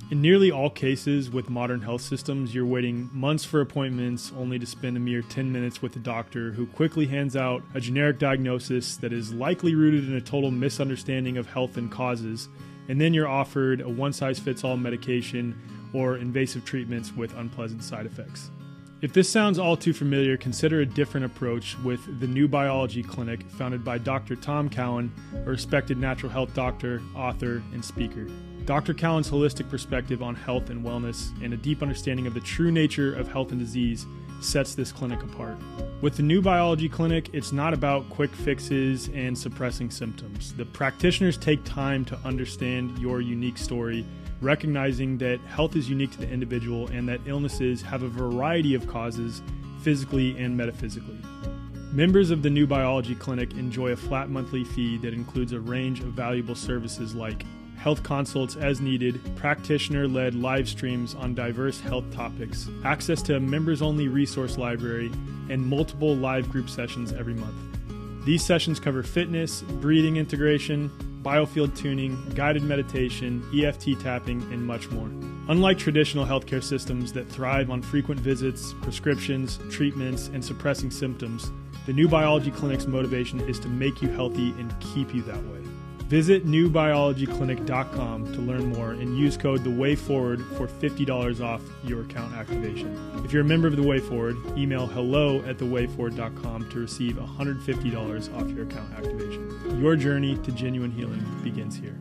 In nearly all cases with modern health systems, you're waiting months for appointments only to spend a mere 10 minutes with a doctor who quickly hands out a generic diagnosis that is likely rooted in a total misunderstanding of health and causes, and then you're offered a one-size-fits-all medication or invasive treatments with unpleasant side effects. If this sounds all too familiar, consider a different approach with the New Biology Clinic, founded by Dr. Tom Cowan, a respected natural health doctor, author, and speaker. Dr. Cowan's holistic perspective on health and wellness and a deep understanding of the true nature of health and disease sets this clinic apart. With the New Biology Clinic, it's not about quick fixes and suppressing symptoms. The practitioners take time to understand your unique story, recognizing that health is unique to the individual and that illnesses have a variety of causes, physically and metaphysically. Members of the New Biology Clinic enjoy a flat monthly fee that includes a range of valuable services like health consults as needed, practitioner-led live streams on diverse health topics, access to a members-only resource library, and multiple live group sessions every month. These sessions cover fitness, breathing integration, biofield tuning, guided meditation, EFT tapping, and much more. Unlike traditional healthcare systems that thrive on frequent visits, prescriptions, treatments, and suppressing symptoms, the New Biology Clinic's motivation is to make you healthy and keep you that way. Visit newbiologyclinic.com to learn more and use code THEWAYFORWARD for $50 off your account activation. If you're a member of The Way Forward, email hello@thewayforward.com to receive $150 off your account activation. Your journey to genuine healing begins here.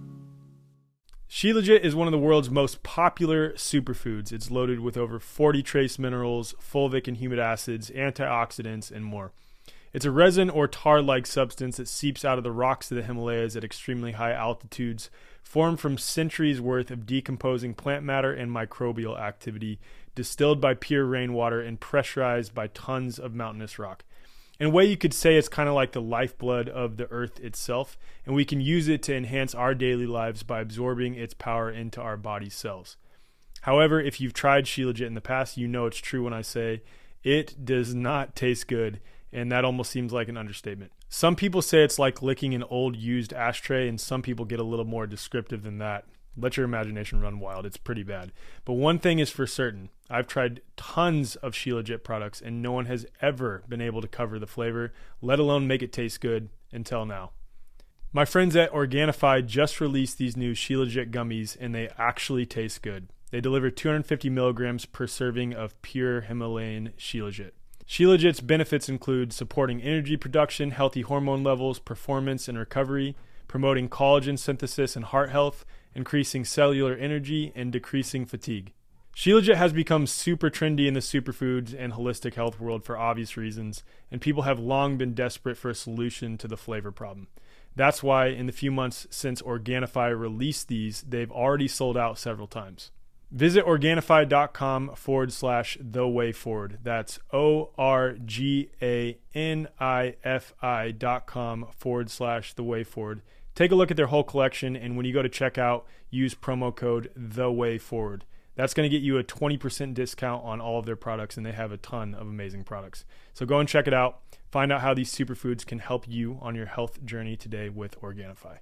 Shilajit is one of the world's most popular superfoods. It's loaded with over 40 trace minerals, fulvic and humid acids, antioxidants, and more. It's a resin or tar-like substance that seeps out of the rocks of the Himalayas at extremely high altitudes, formed from centuries worth of decomposing plant matter and microbial activity, distilled by pure rainwater and pressurized by tons of mountainous rock. In a way, you could say it's kind of like the lifeblood of the earth itself, and we can use it to enhance our daily lives by absorbing its power into our body cells. However, if you've tried Shilajit in the past, you know it's true when I say it does not taste good, and that almost seems like an understatement. Some people say it's like licking an old used ashtray, and some people get a little more descriptive than that. Let your imagination run wild. It's pretty bad. But one thing is for certain. I've tried tons of Shilajit products, and no one has ever been able to cover the flavor, let alone make it taste good, until now. My friends at Organifi just released these new Shilajit gummies, and they actually taste good. They deliver 250 milligrams per serving of pure Himalayan Shilajit. Shilajit's benefits include supporting energy production, healthy hormone levels, performance and recovery, promoting collagen synthesis and heart health, increasing cellular energy, and decreasing fatigue. Shilajit has become super trendy in the superfoods and holistic health world for obvious reasons, and people have long been desperate for a solution to the flavor problem. That's why in the few months since Organifi released these, they've already sold out several times. Visit Organifi.com/thewayforward. That's ORGANIFI.com/thewayforward. Take a look at their whole collection, and when you go to checkout, use promo code THEWAYFORWARD. That's going to get you a 20% discount on all of their products, and they have a ton of amazing products. So go and check it out. Find out how these superfoods can help you on your health journey today with Organifi.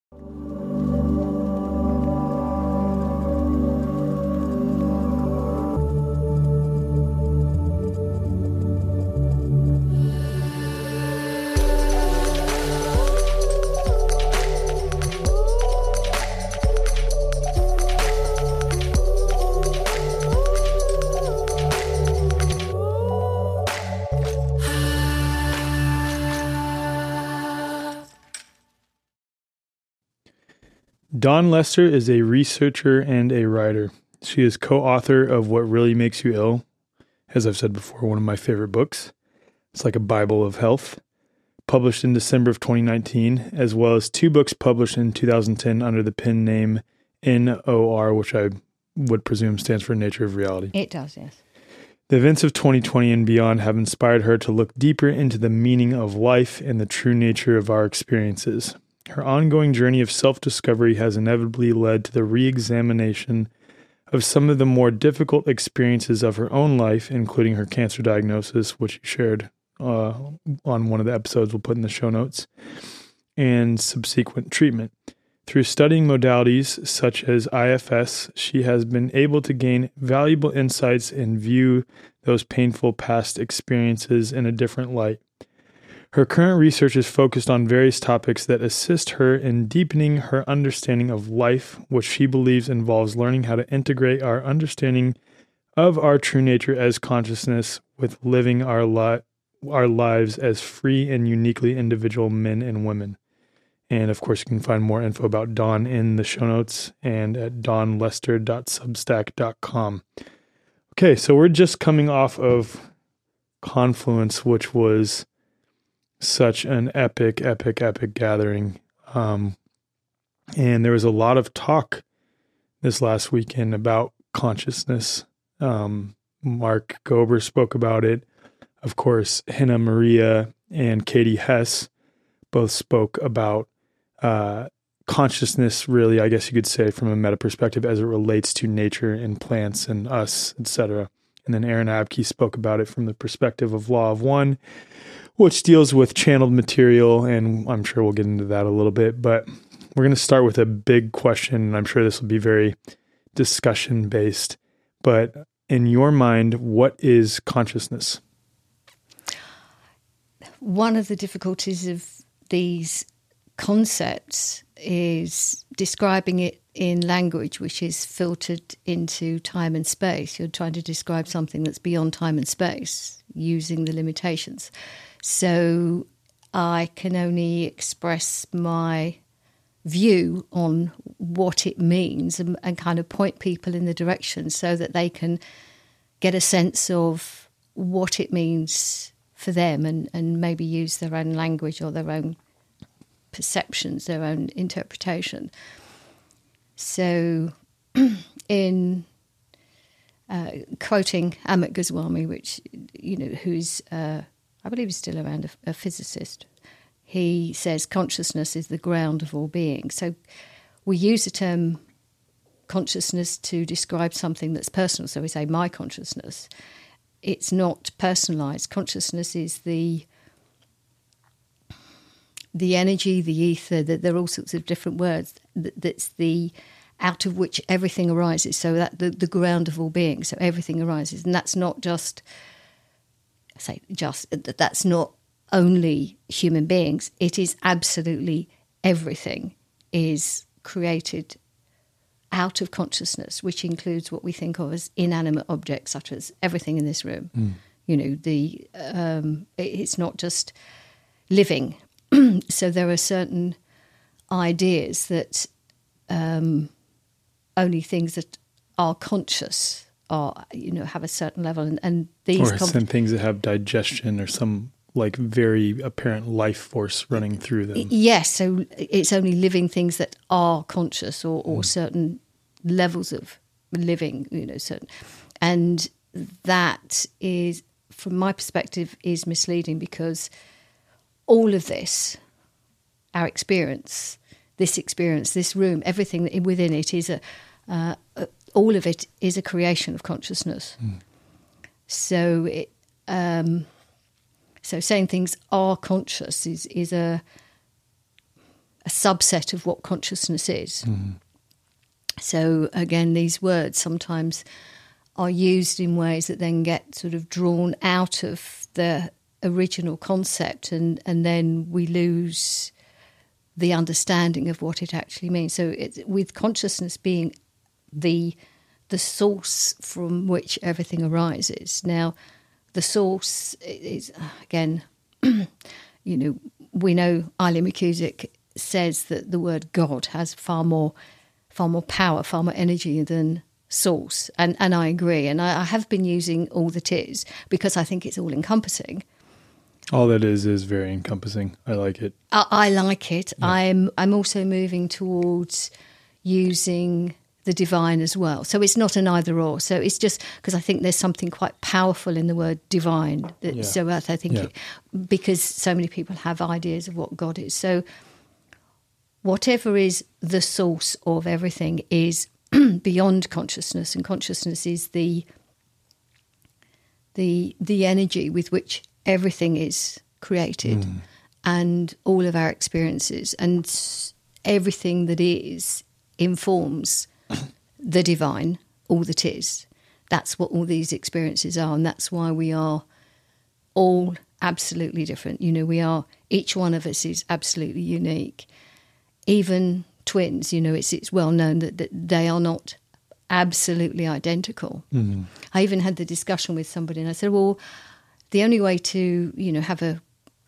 Dawn Lester is a researcher and a writer. She is co-author of What Really Makes You Ill, as I've said before, one of my favorite books. It's like a Bible of health, published in December of 2019, as well as 2 books published in 2010 under the pen name NOR, which I would presume stands for Nature of Reality. It does, yes. The events of 2020 and beyond have inspired her to look deeper into the meaning of life and the true nature of our experiences. Her ongoing journey of self-discovery has inevitably led to the re-examination of some of the more difficult experiences of her own life, including her cancer diagnosis, which she shared on one of the episodes we'll put in the show notes, and subsequent treatment. Through studying modalities such as IFS, she has been able to gain valuable insights and view those painful past experiences in a different light. Her current research is focused on various topics that assist her in deepening her understanding of life, which she believes involves learning how to integrate our understanding of our true nature as consciousness with living our lives as free and uniquely individual men and women. And of course, you can find more info about Dawn in the show notes and at dawnlester.substack.com. Okay, so we're just coming off of Confluence, which was such an epic gathering. And there was a lot of talk this last weekend about consciousness. Mark Gober spoke about it. Of course, Hannah Maria and Katie Hess both spoke about consciousness, really, I guess you could say, from a meta perspective as it relates to nature and plants and us, etc. And then Aaron Abke spoke about it from the perspective of Law of One, which deals with channeled material, and I'm sure we'll get into that a little bit. But we're going to start with a big question, and I'm sure this will be very discussion-based. But in your mind, what is consciousness? One of the difficulties of these concepts is describing it in language which is filtered into time and space. You're trying to describe something that's beyond time and space using the limitations. So I can only express my view on what it means and kind of point people in the direction so that they can get a sense of what it means for them and maybe use their own language or their own perceptions, their own interpretation. So in quoting Amit Goswami, which, who's, I believe is still around, a physicist, he says consciousness is the ground of all being. So we use the term consciousness to describe something that's personal. So we say my consciousness. It's not personalized. Consciousness is the energy, the ether, there are all sorts of different words. That's the out of which everything arises. So that the ground of all being. So everything arises, and that's not just that's not only human beings. It is absolutely everything is created out of consciousness, which includes what we think of as inanimate objects, such as everything in this room. It's not just living. So there are certain ideas that only things that are conscious are, have a certain level, and these some things that have digestion or some like very apparent life force running through them. Yes, so it's only living things that are conscious or certain levels of living, certain, and that is, from my perspective, is misleading because all of this, our experience, this room, everything within it is all of it is a creation of consciousness. So so saying things are conscious is a subset of what consciousness is. So again, these words sometimes are used in ways that then get sort of drawn out of the original concept, and then we lose the understanding of what it actually means. So with consciousness being the source from which everything arises. Now, the source is, again, we know Eileen McCusick says that the word God has far more power, far more energy than source, and I agree. And I have been using all that is because I think it's all encompassing. All that is very encompassing. I like it. I like it. Yeah. I'm also moving towards using the divine as well. So it's not an either or. So it's just because I think there's something quite powerful in the word divine. So I think because so many people have ideas of what God is. So whatever is the source of everything is beyond consciousness, and consciousness is the energy with which everything is created and all of our experiences, and everything that is informs the divine, all that is. That's what all these experiences are, and that's why we are all absolutely different. Each one of us is absolutely unique. Even twins, it's well known that they are not absolutely identical. Mm-hmm. I even had the discussion with somebody, and I said, well, the only way to, have a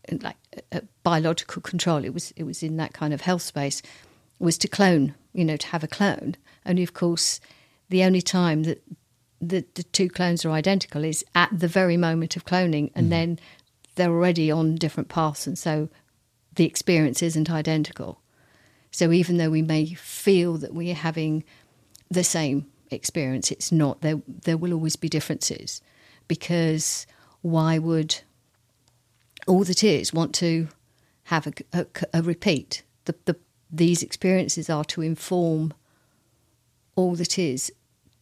biological control, it was in that kind of health space, was to clone, to have a clone. Only, of course, the only time that the two clones are identical is at the very moment of cloning, and then they're already on different paths, and so the experience isn't identical. So even though we may feel that we are having the same experience, it's not. There will always be differences, because why would all that is want to have a repeat? These experiences are to inform all that is,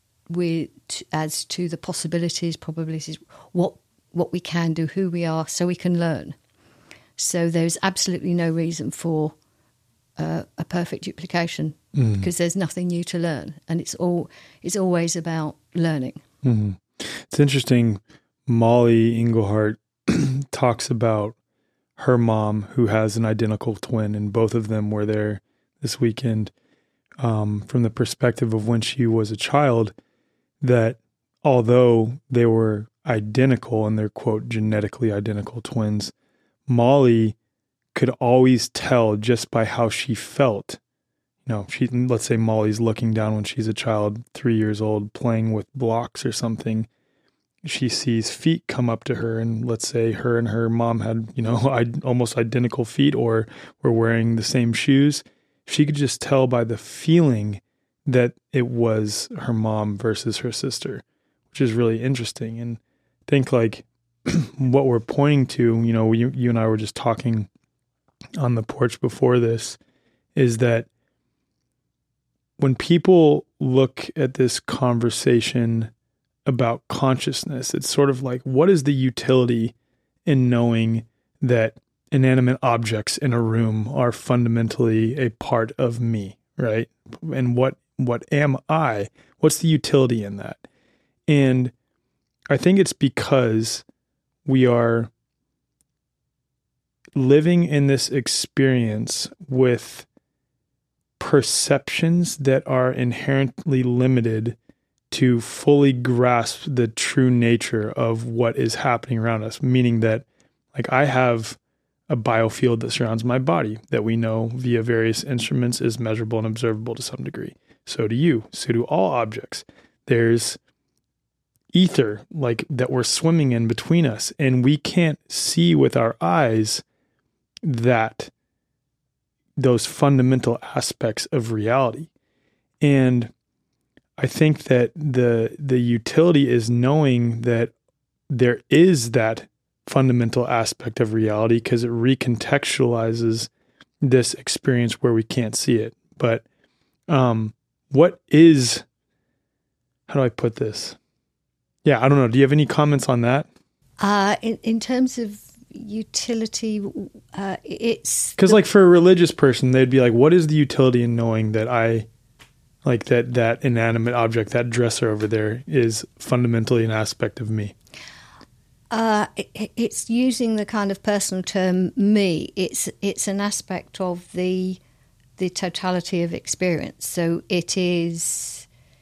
as to the possibilities, probabilities, what we can do, who we are, so we can learn. So there's absolutely no reason for a perfect duplication, because there's nothing new to learn, and it's always about learning. Mm-hmm. It's interesting. Molly Englehart talks about her mom, who has an identical twin, and both of them were there this weekend, from the perspective of when she was a child, that although they were identical and they're, quote, genetically identical twins, Molly could always tell just by how she felt. Let's say Molly's looking down when she's a child, 3 years old, playing with blocks or something. She sees feet come up to her, and let's say her and her mom had, almost identical feet, or were wearing the same shoes. She could just tell by the feeling that it was her mom versus her sister, which is really interesting. And I think what we're pointing to, you and I were just talking on the porch before this, is that when people look at this conversation about consciousness, it's sort of like, what is the utility in knowing that inanimate objects in a room are fundamentally a part of me, right? And what am I? What's the utility in that? And I think it's because we are living in this experience with perceptions that are inherently limited to fully grasp the true nature of what is happening around us. Meaning that, I have a biofield that surrounds my body that we know via various instruments is measurable and observable to some degree. So do you. So do all objects. There's ether that we're swimming in between us, and we can't see with our eyes that those fundamental aspects of reality. And I think that the utility is knowing that there is that fundamental aspect of reality, because it recontextualizes this experience where we can't see it. But what is, how do I put this? Yeah, I don't know. Do you have any comments on that? In terms of utility, it's... Because for a religious person, they'd be like, what is the utility in knowing that that inanimate object, that dresser over there, is fundamentally an aspect of me? It's using the kind of personal term me. It's an aspect of the totality of experience. So it is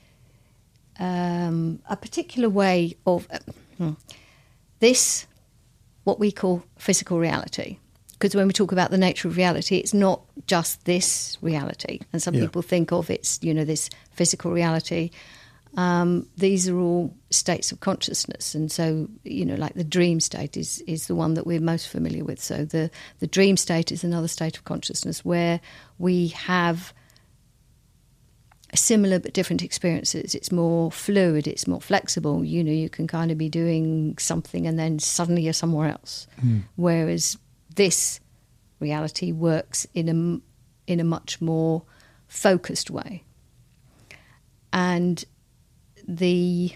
a particular way of this, what we call physical reality. Because when we talk about the nature of reality, it's not just this reality. And some people think of it's, this physical reality. These are all states of consciousness. And so, the dream state is the one that we're most familiar with. So the dream state is another state of consciousness where we have similar but different experiences. It's more fluid, it's more flexible. You can kind of be doing something and then suddenly you're somewhere else. Whereas this reality works in a much more focused way. And the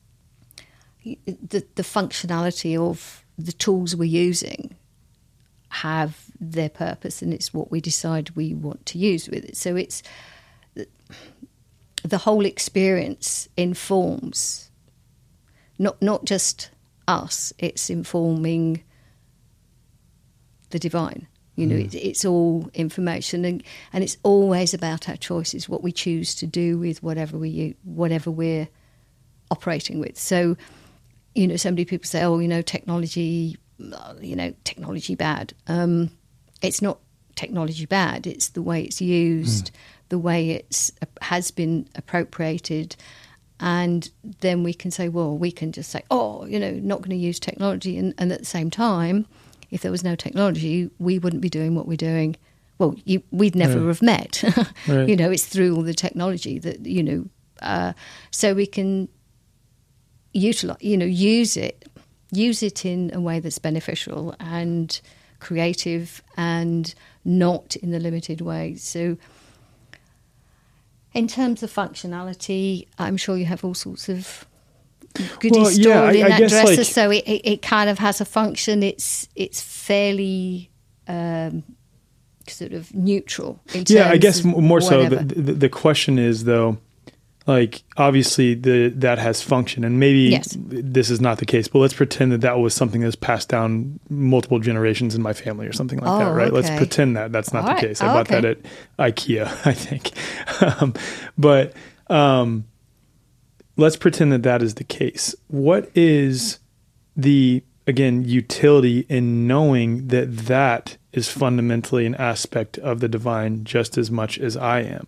functionality of the tools we're using have their purpose, and it's what we decide we want to use with it. So it's the whole experience informs not just us, it's informing the divine. It's all information, and it's always about our choices, what we choose to do with whatever we're operating with. So, so many people say, technology bad. It's not technology bad. It's the way it's used, the way it has been appropriated. And then we can say, well, we can just say, not going to use technology. And at the same time, if there was no technology, we wouldn't be doing what we're doing. Well, we'd never have met. Right. It's through all the technology that, so we can utilize, use it in a way that's beneficial and creative and not in the limited way. So in terms of functionality, I'm sure you have all sorts of goodies stored in that dresser. So it kind of has a function. It's fairly sort of neutral in terms I guess more so whatever. the question is, though, like, obviously that has function, and maybe this is not the case, but let's pretend that was something that's passed down multiple generations in my family or something like that, right? Okay. Let's pretend that's not the case. I bought that at IKEA, I think. But let's pretend that is the case. What is the, again, utility in knowing that is fundamentally an aspect of the divine just as much as I am?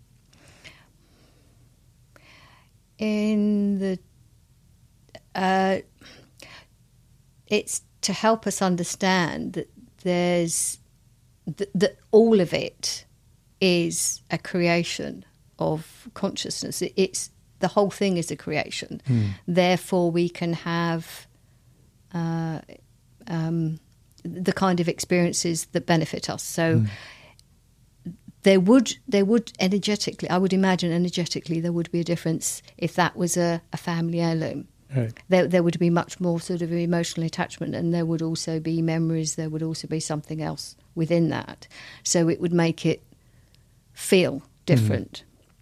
It's to help us understand that there's that all of it is a creation of consciousness. It's the whole thing is a creation. Therefore, we can have the kind of experiences that benefit us. So. There would energetically, I would imagine energetically, there would be a difference if that was a family heirloom. Right. There would be much more sort of emotional attachment, and there would also be memories. There would also be something else within that. So it would make it feel different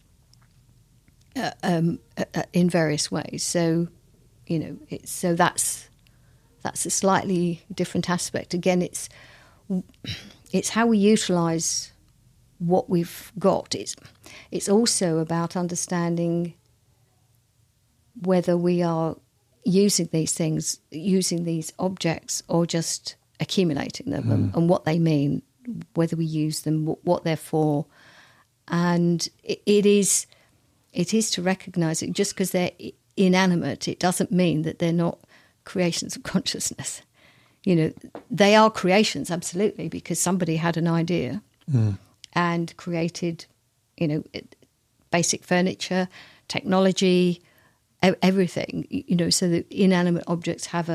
in various ways. So, so that's a slightly different aspect. Again, it's how we utilise what we've got. It's also about understanding whether we are using these things, using these objects, or just accumulating them and what they mean, whether we use them, what they're for. And it is to recognise it. Just because they're inanimate, it doesn't mean that they're not creations of consciousness. They are creations, absolutely, because somebody had an idea and created, basic furniture, technology, everything, so that inanimate objects have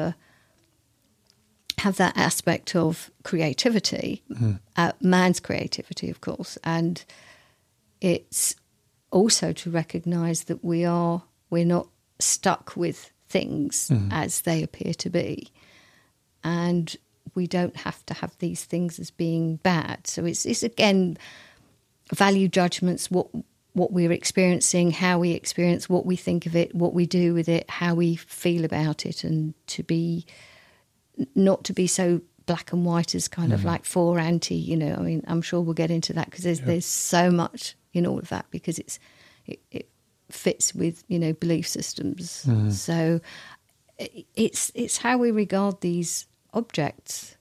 that aspect of creativity, man's creativity, of course. And it's also to recognise that we're not stuck with things as they appear to be. And we don't have to have these things as being bad. So it's again, value judgments, what we're experiencing, how we experience, what we think of it, what we do with it, how we feel about it, and not to be so black and white as kind of like for anti, I mean, I'm sure we'll get into that because there's so much in all of that, because it fits with, belief systems. So it's how we regard these objects.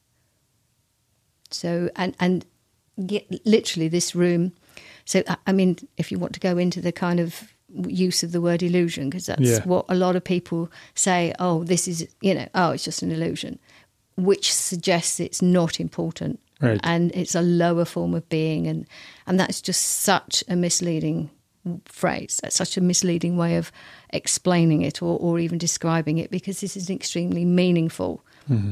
So and literally this room. So I mean, if you want to go into the kind of use of the word illusion, because that's what a lot of people say. Oh, this is it's just an illusion, which suggests it's not important, right? And it's a lower form of being, and that's just such a misleading phrase. That's such a misleading way of explaining it or even describing it, because this is an extremely meaningful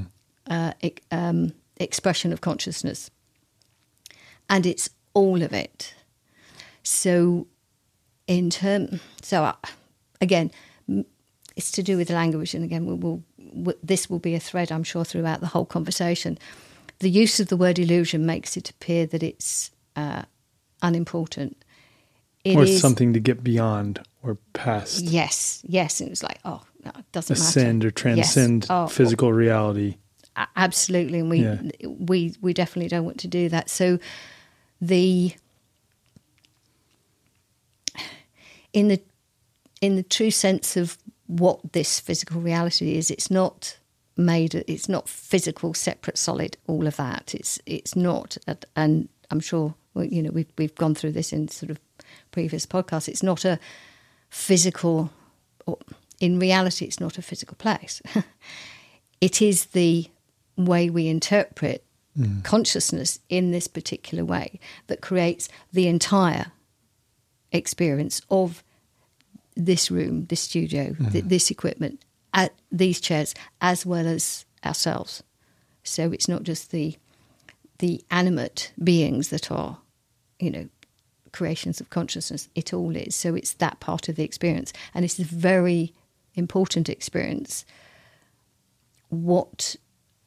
expression of consciousness, and it's all of it. So again, it's to do with language, and again, this will be a thread, I'm sure, throughout the whole conversation. the use of the word illusion makes it appear that it's unimportant. Or something to get beyond or past. Yes. And it's like, oh, no, it doesn't ascend matter. Or transcend physical reality. Absolutely. And we definitely don't want to do that. So in the true sense of what this physical reality is, it's not physical, separate, solid, all of that. It's not, and I'm sure, we've gone through this in sort of previous podcasts. It's not a physical, or in reality, it's not a physical place. It is the way we interpret consciousness in this particular way that creates the entire experience of this room, this studio, this equipment, these chairs, as well as ourselves. So it's not just the animate beings that are, creations of consciousness. It all is. So it's that part of the experience. And it's a very important experience. What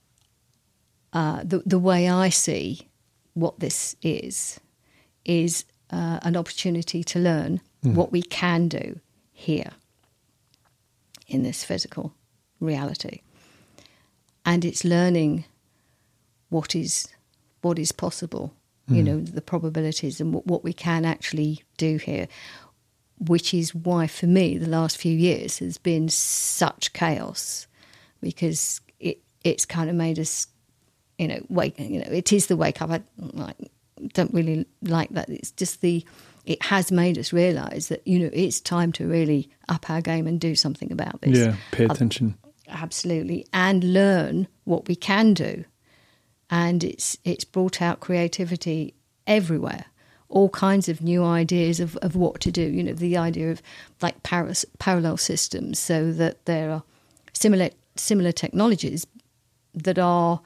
the way I see what this is an opportunity to learn what we can do here in this physical reality. And it's learning what is possible, the probabilities and what we can actually do here, which is why for me the last few years has been such chaos, because it's kind of made us, wake. It is the wake up. I don't really like that. It's just it has made us realise that it's time to really up our game and do something about this. Yeah, pay attention. Absolutely, and learn what we can do. And it's brought out creativity everywhere, all kinds of new ideas of what to do. The idea of like parallel systems, so that there are similar technologies that are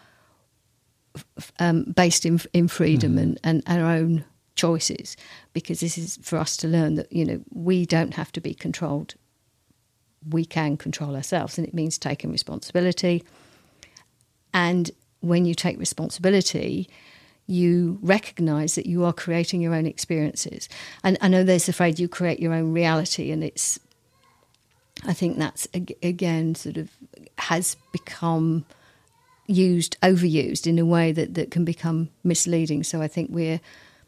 based in freedom and our own choices, because this is for us to learn that we don't have to be controlled. We can control ourselves, and it means taking responsibility. And when you take responsibility, you recognise that you are creating your own experiences. And I know there's the phrase, you create your own reality, and I think that's, again, sort of has become overused in a way that can become misleading. So I think we're,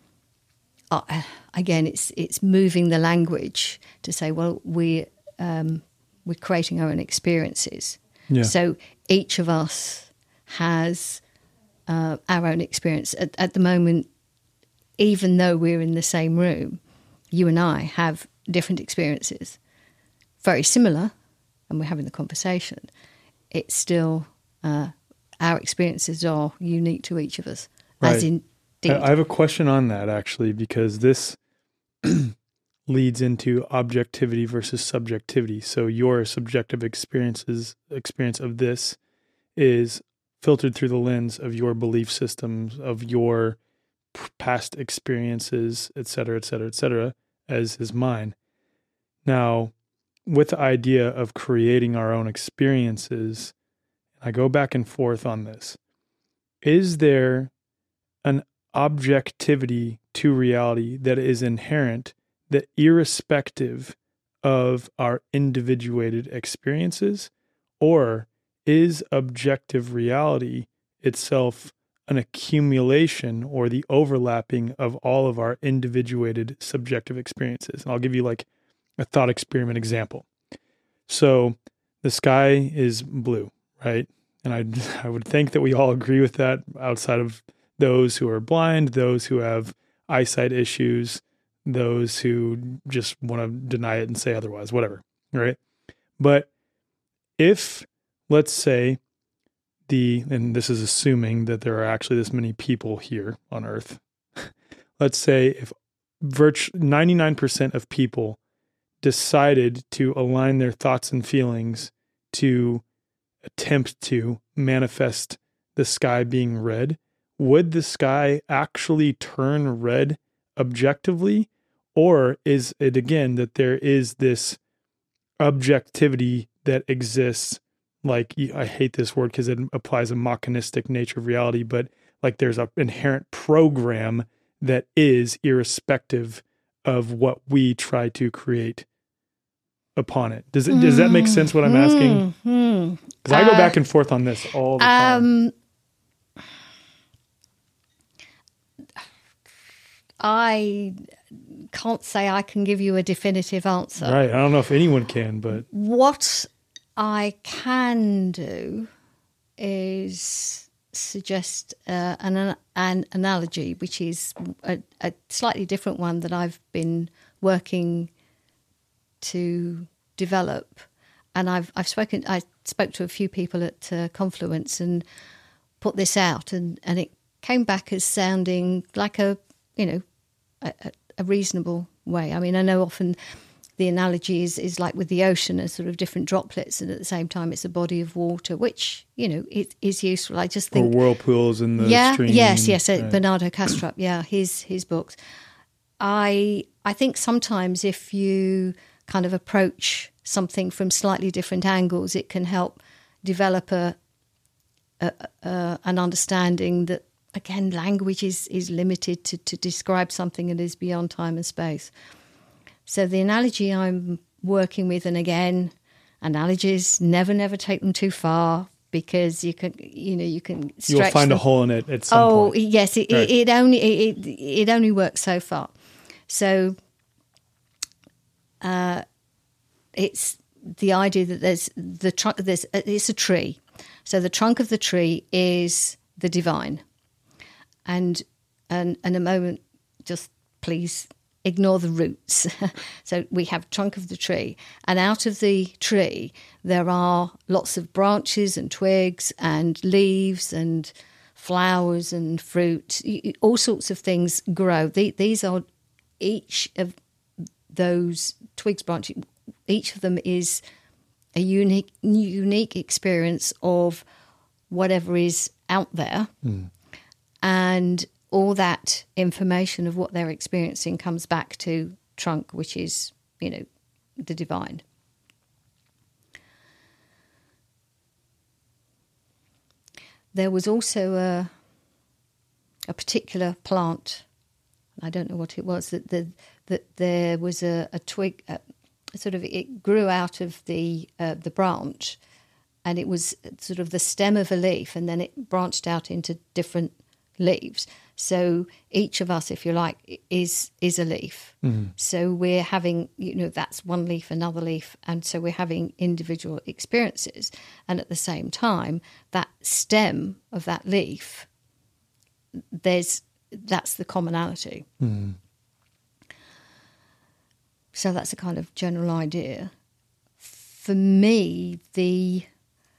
again, it's moving the language to say, well, we're creating our own experiences. Yeah. So each of us has our own experience. At the moment, even though we're in the same room, you and I have different experiences, very similar, and we're having the conversation. It's still, our experiences are unique to each of us. Right. As indeed. I have a question on that, actually, because this leads into objectivity versus subjectivity. So your subjective experience of this is filtered through the lens of your belief systems, of your past experiences, et cetera, as is mine. Now, with the idea of creating our own experiences, I go back and forth on this. Is there an objectivity to reality that is inherent, that irrespective of our individuated experiences, or is objective reality itself an accumulation or the overlapping of all of our individuated subjective experiences? And I'll give you like a thought experiment example. So the sky is blue, right? And I would think that we all agree with that, outside of those who are blind, those who have eyesight issues, those who just want to deny it and say otherwise, whatever, right? But if, let's say, and this is assuming that there are actually this many people here on Earth, let's say if 99% of people decided to align their thoughts and feelings to attempt to manifest the sky being red, would the sky actually turn red objectively? Or is it, again, that there is this objectivity that exists, like, I hate this word because it applies a mechanistic nature of reality, but like there's an inherent program that is irrespective of what we try to create upon it. Does that make sense what I'm asking? Because I go back and forth on this all the time. I can't say I can give you a definitive answer. Right. I don't know if anyone can, but what I can do is suggest an analogy, which is a slightly different one that I've been working to develop. And I spoke to a few people at Confluence and put this out, and it came back as sounding like a reasonable way. I mean, I know often the analogy is like with the ocean, as sort of different droplets, and at the same time it's a body of water, which, it is useful. I just think... Or whirlpools in the stream. Yes, right. Bernardo Kastrup, his books. I think sometimes if you kind of approach something from slightly different angles, it can help develop an understanding that, again, language is limited to describe something that is beyond time and space. So the analogy I'm working with, and again, analogies, never take them too far, because you can stretch You'll find a hole in it at some point. Oh, yes, it only works so far. So it's the idea that there's the trunk. It's a tree. So the trunk of the tree is the divine. And a moment, just please ignore the roots. So we have trunk of the tree, and out of the tree there are lots of branches and twigs and leaves and flowers and fruit. All sorts of things grow. These are, each of those twigs, branches, each of them is a unique experience of whatever is out there. And all that information of what they're experiencing comes back to trunk, which is, the divine. There was also a particular plant, I don't know what it was, that there was a twig, it grew out of the branch, and it was sort of the stem of a leaf, and then it branched out into different leaves. So each of us, if you like, is a leaf. Mm-hmm. So we're having, that's one leaf, another leaf, and so we're having individual experiences. And at the same time, that stem of that leaf, that's the commonality. Mm-hmm. So that's a kind of general idea. For me, the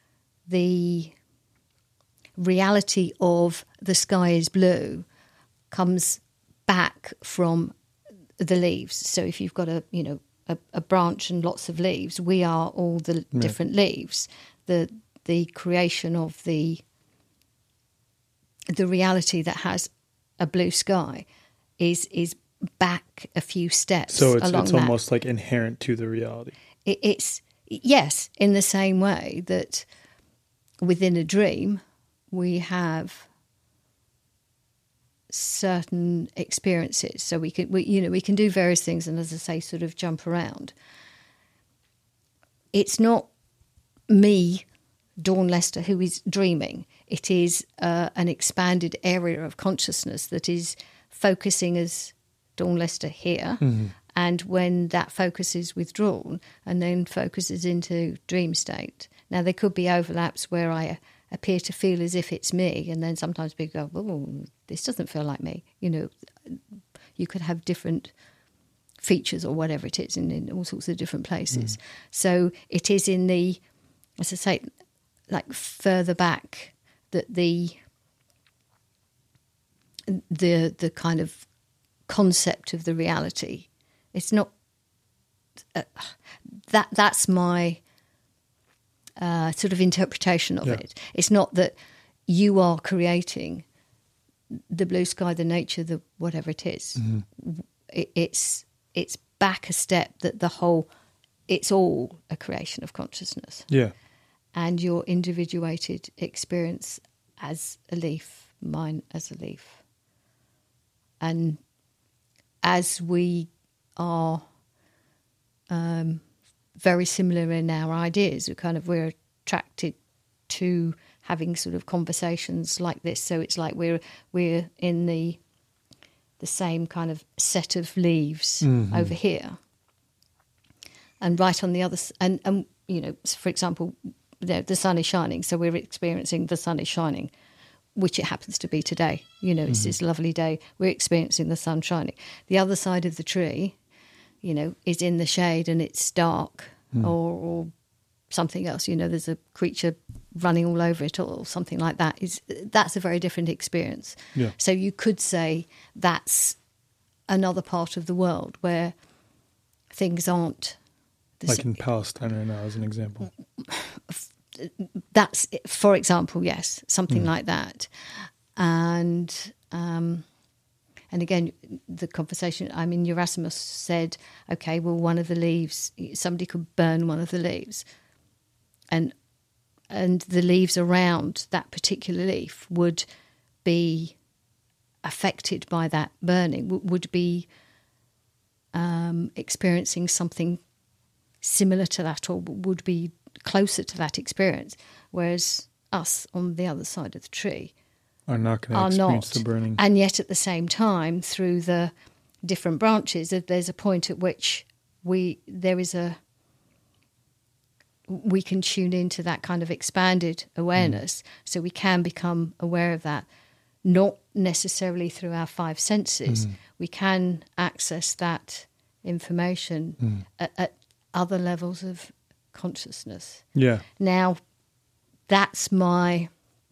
reality of the sky is blue comes back from the leaves. So if you've got a branch and lots of leaves, we are all the different leaves. The creation of the reality that has a blue sky is back a few steps. So it's almost like inherent to the reality. It's yes, in the same way that within a dream we have certain experiences. So we can do various things, and as I say, sort of jump around. It's not me, Dawn Lester, who is dreaming. It is an expanded area of consciousness that is focusing as Dawn Lester here. Mm-hmm. And when that focus is withdrawn and then focuses into dream state. Now, there could be overlaps where I appear to feel as if it's me, and then sometimes people go, oh, this doesn't feel like me. You could have different features or whatever it is in all sorts of different places. Mm. So it is in the, as I say, like further back that the kind of concept of the reality. It's not that's my sort of interpretation of it. It's not that you are creating the blue sky, the nature, the whatever it is. Mm-hmm. It's back a step that it's all a creation of consciousness. Yeah. And your individuated experience as a leaf mine as a leaf. And as we are very similar in our ideas, we're attracted to having sort of conversations like this. So it's like we're in the same kind of set of leaves over here, and right on the other, and you know, for example, the sun is shining, so we're experiencing the sun is shining, which it happens to be today. You know, it's this lovely day. We're experiencing the sun shining. The other side of the tree, you know, is in the shade and it's dark, or something else. You know, there's a creature running all over it, or something like that. That's a very different experience. Yeah. So you could say that's another part of the world where things aren't like in Palestine right now, as an example. That's, for example, yes, something like that. And again, the conversation, I mean, Erasmus said, okay, well, one of the leaves, somebody could burn one of the leaves, and the leaves around that particular leaf would be affected by that burning, would be experiencing something similar to that, or would be closer to that experience, whereas us on the other side of the tree are not going to experience the burning. And yet at the same time, through the different branches, there's a point at which we can tune into that kind of expanded awareness, so we can become aware of that, not necessarily through our five senses. We can access that information at other levels of consciousness. Yeah. Now, that's my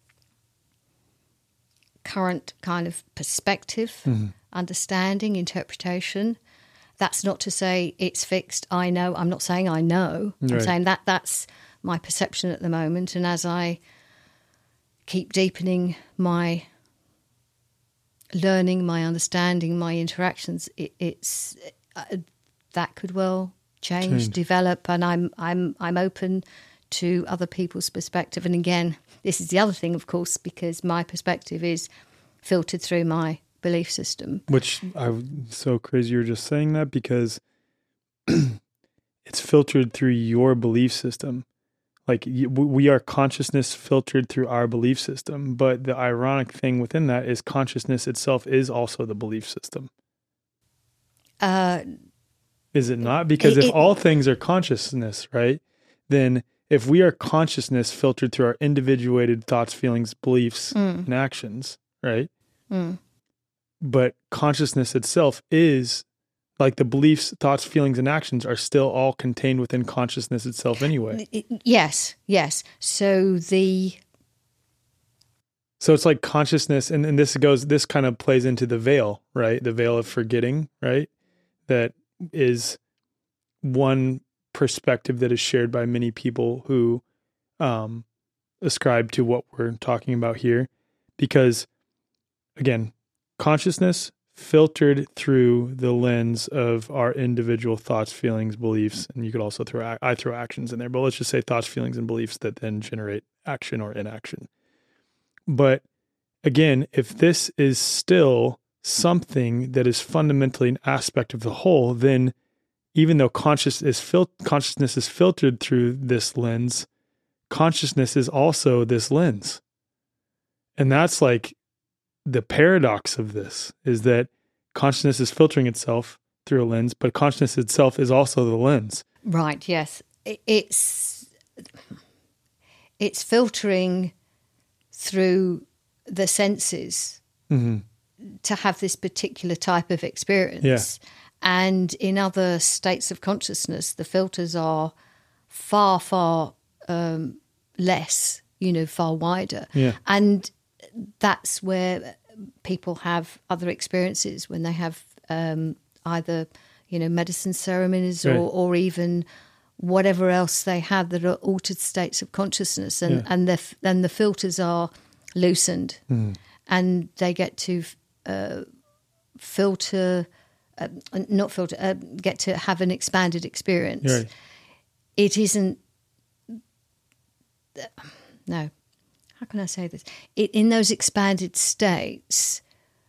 current kind of perspective, understanding, interpretation. That's not to say it's fixed. I know. I'm not saying I know. Right. I'm saying that's my perception at the moment. And as I keep deepening my learning, my understanding, my interactions, it's that could well change, develop, and I'm open to other people's perspective. And again, this is the other thing, of course, because my perspective is filtered through my belief system. Which I'm so crazy you're just saying that, because it's filtered through your belief system. Like, we are consciousness filtered through our belief system. But the ironic thing within that is consciousness itself is also the belief system. Is it not? Because if all things are consciousness, right, then if we are consciousness filtered through our individuated thoughts, feelings, beliefs, and actions, right? But consciousness itself is, like, the beliefs, thoughts, feelings, and actions are still all contained within consciousness itself anyway. Yes. So it's like consciousness, and this kind of plays into the veil, right? The veil of forgetting, right? That is one perspective that is shared by many people who ascribe to what we're talking about here. Because, again, consciousness filtered through the lens of our individual thoughts, feelings, beliefs, and you could also throw actions in there, but let's just say thoughts, feelings, and beliefs that then generate action or inaction. But again, if this is still something that is fundamentally an aspect of the whole, then even though consciousness is filtered through this lens, consciousness is also this lens. And that's like the paradox of this, is that consciousness is filtering itself through a lens, but consciousness itself is also the lens. Right, yes. It's filtering through the senses to have this particular type of experience. Yeah. And in other states of consciousness, the filters are far, far less, far wider. Yeah. And that's where people have other experiences when they have either, medicine ceremonies or even whatever else they have that are altered states of consciousness. And then the filters are loosened and they get to get to have an expanded experience. Right. It isn't, no, how can I say this? In those expanded states,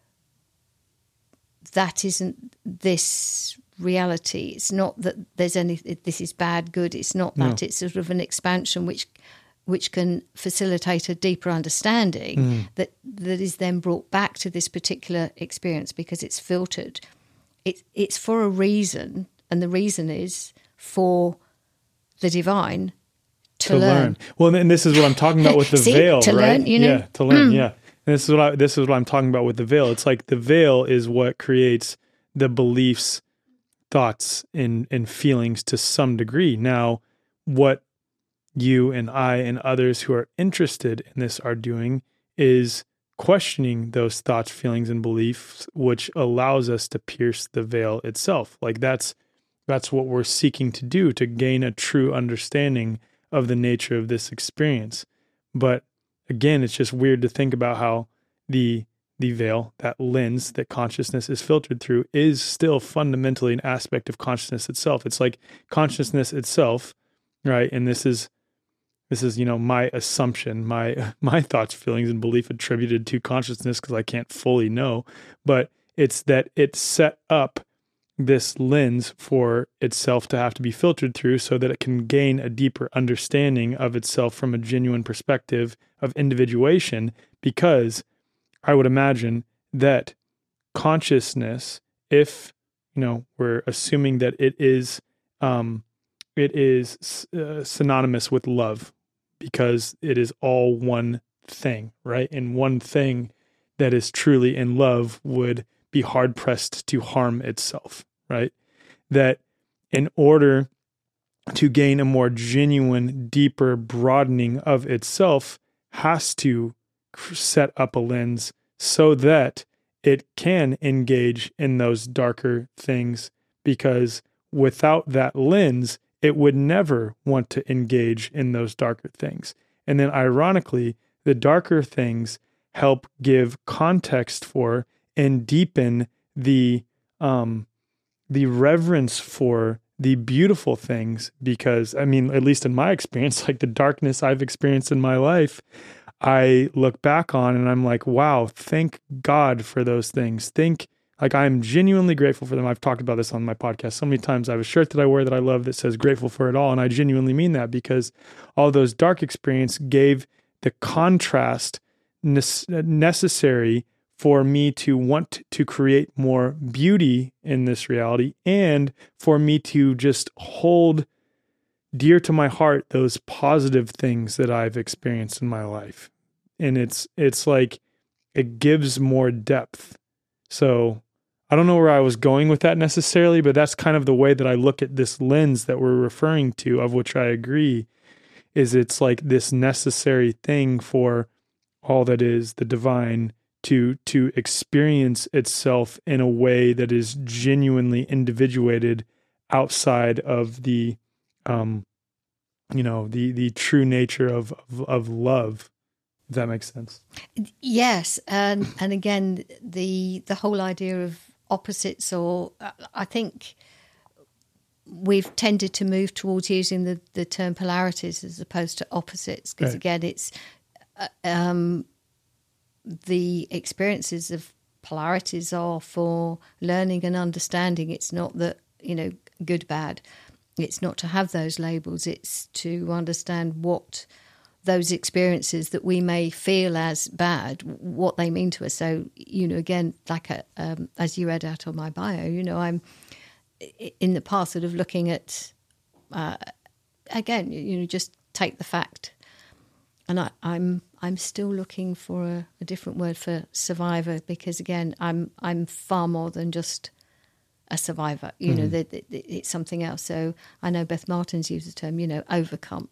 that isn't this reality. It's not that there's this is bad, good. It's not that. It's sort of an expansion which can facilitate a deeper understanding that is then brought back to this particular experience because it's filtered. It's for a reason, and the reason is for the divine to learn. Well, and this is what I'm talking about with the veil, to right? learn, you know? Yeah, to learn, yeah. And this is what I'm talking about with the veil. It's like the veil is what creates the beliefs, thoughts, and feelings to some degree. Now, what you and I and others who are interested in this are doing is questioning those thoughts, feelings, and beliefs, which allows us to pierce the veil itself. Like that's what we're seeking to do, to gain a true understanding of the nature of this experience. But again, it's just weird to think about how the veil, that lens that consciousness is filtered through, is still fundamentally an aspect of consciousness itself. It's like consciousness itself, right? And this is my assumption, my thoughts, feelings, and belief attributed to consciousness, because I can't fully know, but it's that it set up this lens for itself to have to be filtered through so that it can gain a deeper understanding of itself from a genuine perspective of individuation. Because I would imagine that consciousness, if we're assuming that it is synonymous with love, because it is all one thing, right? And one thing that is truly in love would be hard pressed to harm itself, right? That in order to gain a more genuine, deeper broadening of itself, has to set up a lens so that it can engage in those darker things, because without that lens, it would never want to engage in those darker things. And then ironically, the darker things help give context for and deepen the reverence for the beautiful things. Because, I mean, at least in my experience, like the darkness I've experienced in my life, I look back on and I'm like, wow, thank God for those things. I'm genuinely grateful for them. I've talked about this on my podcast so many times. I have a shirt that I wear that I love that says grateful for it all. And I genuinely mean that, because all those dark experiences gave the contrast necessary for me to want to create more beauty in this reality, and for me to just hold dear to my heart those positive things that I've experienced in my life. And it's like it gives more depth. So I don't know where I was going with that necessarily, but that's kind of the way that I look at this lens that we're referring to, of which I agree, is it's like this necessary thing for all that is the divine to experience itself in a way that is genuinely individuated outside of the the true nature of love. If that makes sense. Yes, and again, the whole idea of opposites, or I think we've tended to move towards using the term polarities as opposed to opposites, because again, it's the experiences of polarities are for learning and understanding. It's not that, good, bad. It's not to have those labels. It's to understand what those experiences that we may feel as bad, what they mean to us. So, again, like as you read out on my bio, I'm in the path sort of looking at, again, just take the fact. And I'm still looking for a different word for survivor, because again, I'm far more than just a survivor. It's something else. So I know Beth Martin's used the term, overcome.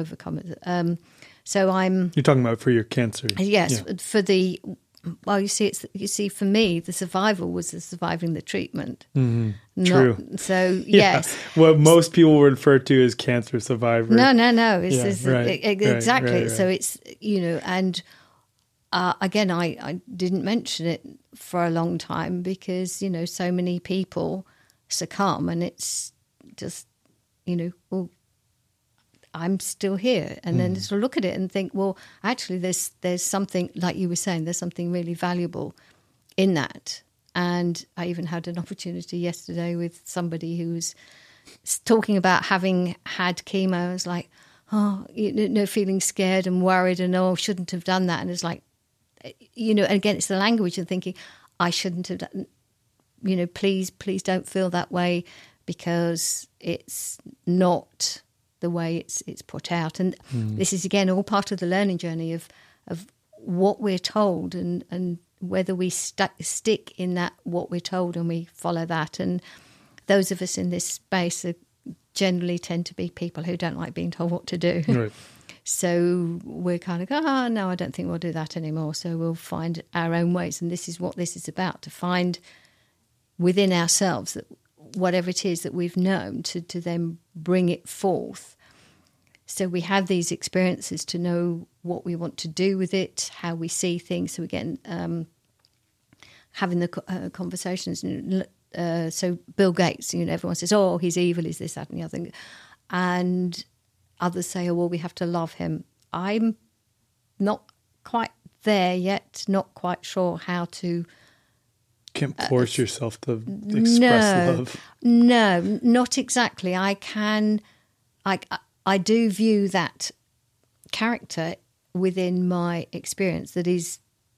So You're talking about for your cancer. Yes, yeah. For the. Well, you see, for me, the survival was the surviving the treatment. Mm-hmm. True. Yes. What most people refer to as cancer survivor. No. Exactly. Right. So it's, and again, I didn't mention it for a long time because, so many people succumb, and it's just, I'm still here. And then to look at it and think, well, actually there's something, like you were saying, there's something really valuable in that. And I even had an opportunity yesterday with somebody who was talking about having had chemo. I was like, oh, feeling scared and worried and, oh, shouldn't have done that. And it's like, and again, it's the language and thinking, I shouldn't have done, please don't feel that way, because it's not the way it's put out. And this is, again, all part of the learning journey of what we're told and whether we stick in that, what we're told, and we follow that. And those of us in this space generally tend to be people who don't like being told what to do. Right. So we're kind of, no, I don't think we'll do that anymore. So we'll find our own ways. And this is what this is about, to find within ourselves that whatever it is that we've known, to then bring it forth. So we have these experiences to know what we want to do with it, how we see things. So again, having the conversations. So Bill Gates, everyone says, oh, he's evil, he's this, that, and the other thing. And others say, oh, well, we have to love him. I'm not quite there yet, not quite sure how to... Can't force yourself to express love. No, not exactly. I do view that character within my experience that is,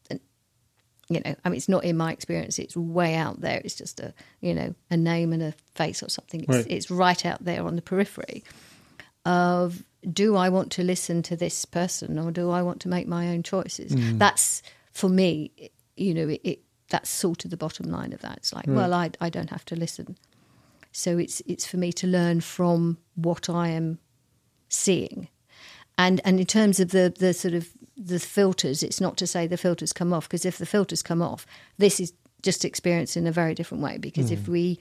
it's not in my experience, it's way out there. It's just a name and a face or something. It's right out there on the periphery of, do I want to listen to this person, or do I want to make my own choices? That's, for me, that's sort of the bottom line of that. It's like, well, I don't have to listen. So it's for me to learn from what I am seeing. And in terms of the sort of the filters, it's not to say the filters come off, because if the filters come off, this is just experienced in a very different way. Because if we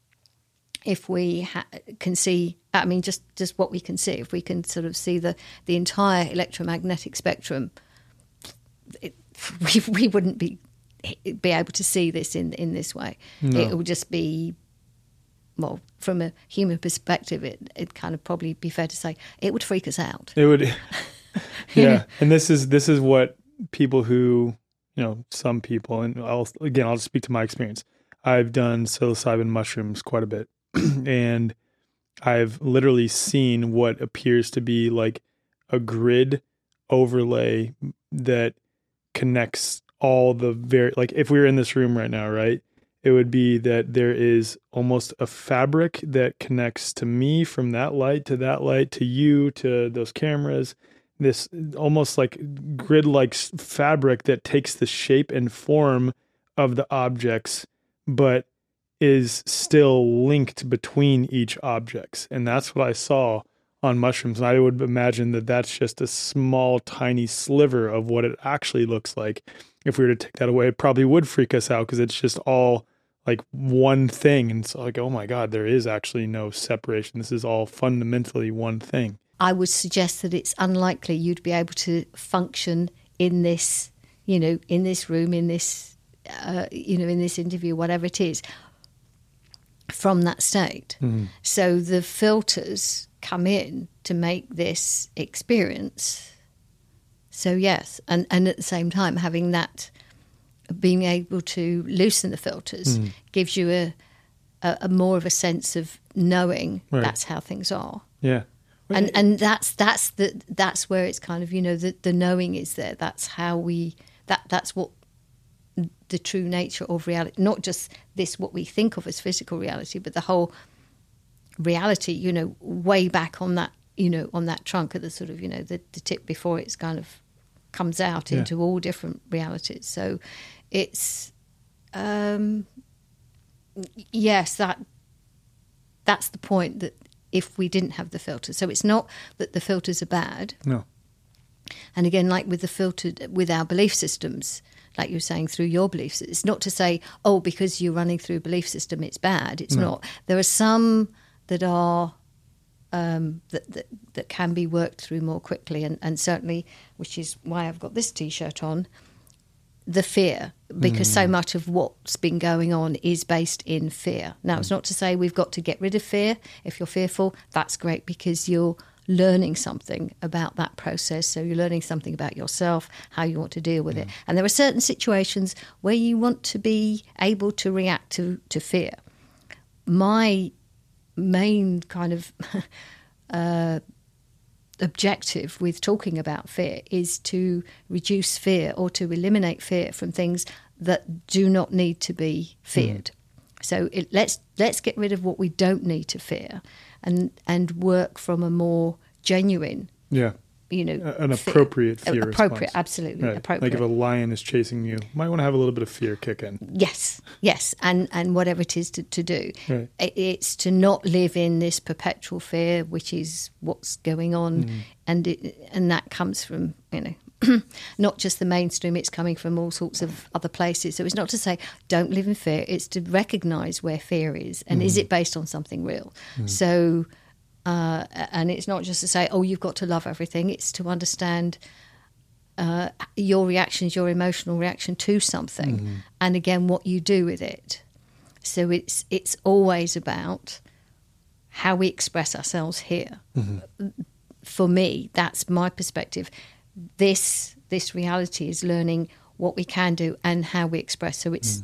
can see, just what we can see, if we can sort of see the entire electromagnetic spectrum, we wouldn't be able to see this in this way. No. It would just be, well, from a human perspective, it kind of probably be fair to say it would freak us out. It would, yeah. And this is what people who, some people, and I'll just speak to my experience. I've done psilocybin mushrooms quite a bit, and I've literally seen what appears to be like a grid overlay that connects all the like if we were in this room right now, right? It would be that there is almost a fabric that connects to me from that light to you, to those cameras, this almost like grid-like fabric that takes the shape and form of the objects, but is still linked between each objects. And that's what I saw on mushrooms. And I would imagine that that's just a small, tiny sliver of what it actually looks like. If we were to take that away, it probably would freak us out, because it's just all like one thing. And it's like, oh my God, there is actually no separation. This is all fundamentally one thing. I would suggest that it's unlikely you'd be able to function in this, in this room, in this, in this interview, whatever it is, from that state. Mm-hmm. So the filters come in to make this experience. So yes, and at the same time, having that, being able to loosen the filters gives you a more of a sense of knowing that's how things are. Yeah. And that's where it's kind of, the knowing is there. That's how that's what the true nature of reality, not just this, what we think of as physical reality, but the whole reality, way back on that, on that trunk at the sort of, the tip before it's kind of comes out into all different realities. So it's, yes, that's the point, that if we didn't have the filters. So it's not that the filters are bad. No. And again, like with the filter, with our belief systems, like you're saying, through your beliefs, it's not to say, oh, because you're running through a belief system, it's bad. It's not. There are some that are that can be worked through more quickly, and certainly, which is why I've got this T-shirt on, the fear, because so much of what's been going on is based in fear. Now, it's not to say we've got to get rid of fear. If you're fearful, that's great, because you're learning something about that process. So you're learning something about yourself, how you want to deal with it. And there are certain situations where you want to be able to react to fear. My main kind of objective with talking about fear is to reduce fear or to eliminate fear from things that do not need to be feared. So let's get rid of what we don't need to fear, and work from a more genuine, an appropriate fear appropriate, response. Absolutely, right. appropriate. Like if a lion is chasing you, you might want to have a little bit of fear kick in. Yes, and whatever it is to do, right. It's to not live in this perpetual fear, which is what's going on, and that comes from not just the mainstream, it's coming from all sorts of other places. So it's not to say don't live in fear, it's to recognise where fear is and is it based on something real. So, and it's not just to say, oh, you've got to love everything, it's to understand your reactions, your emotional reaction to something, and again, what you do with it. So it's always about how we express ourselves here. For me, that's my perspective. This reality is learning what we can do and how we express. So it's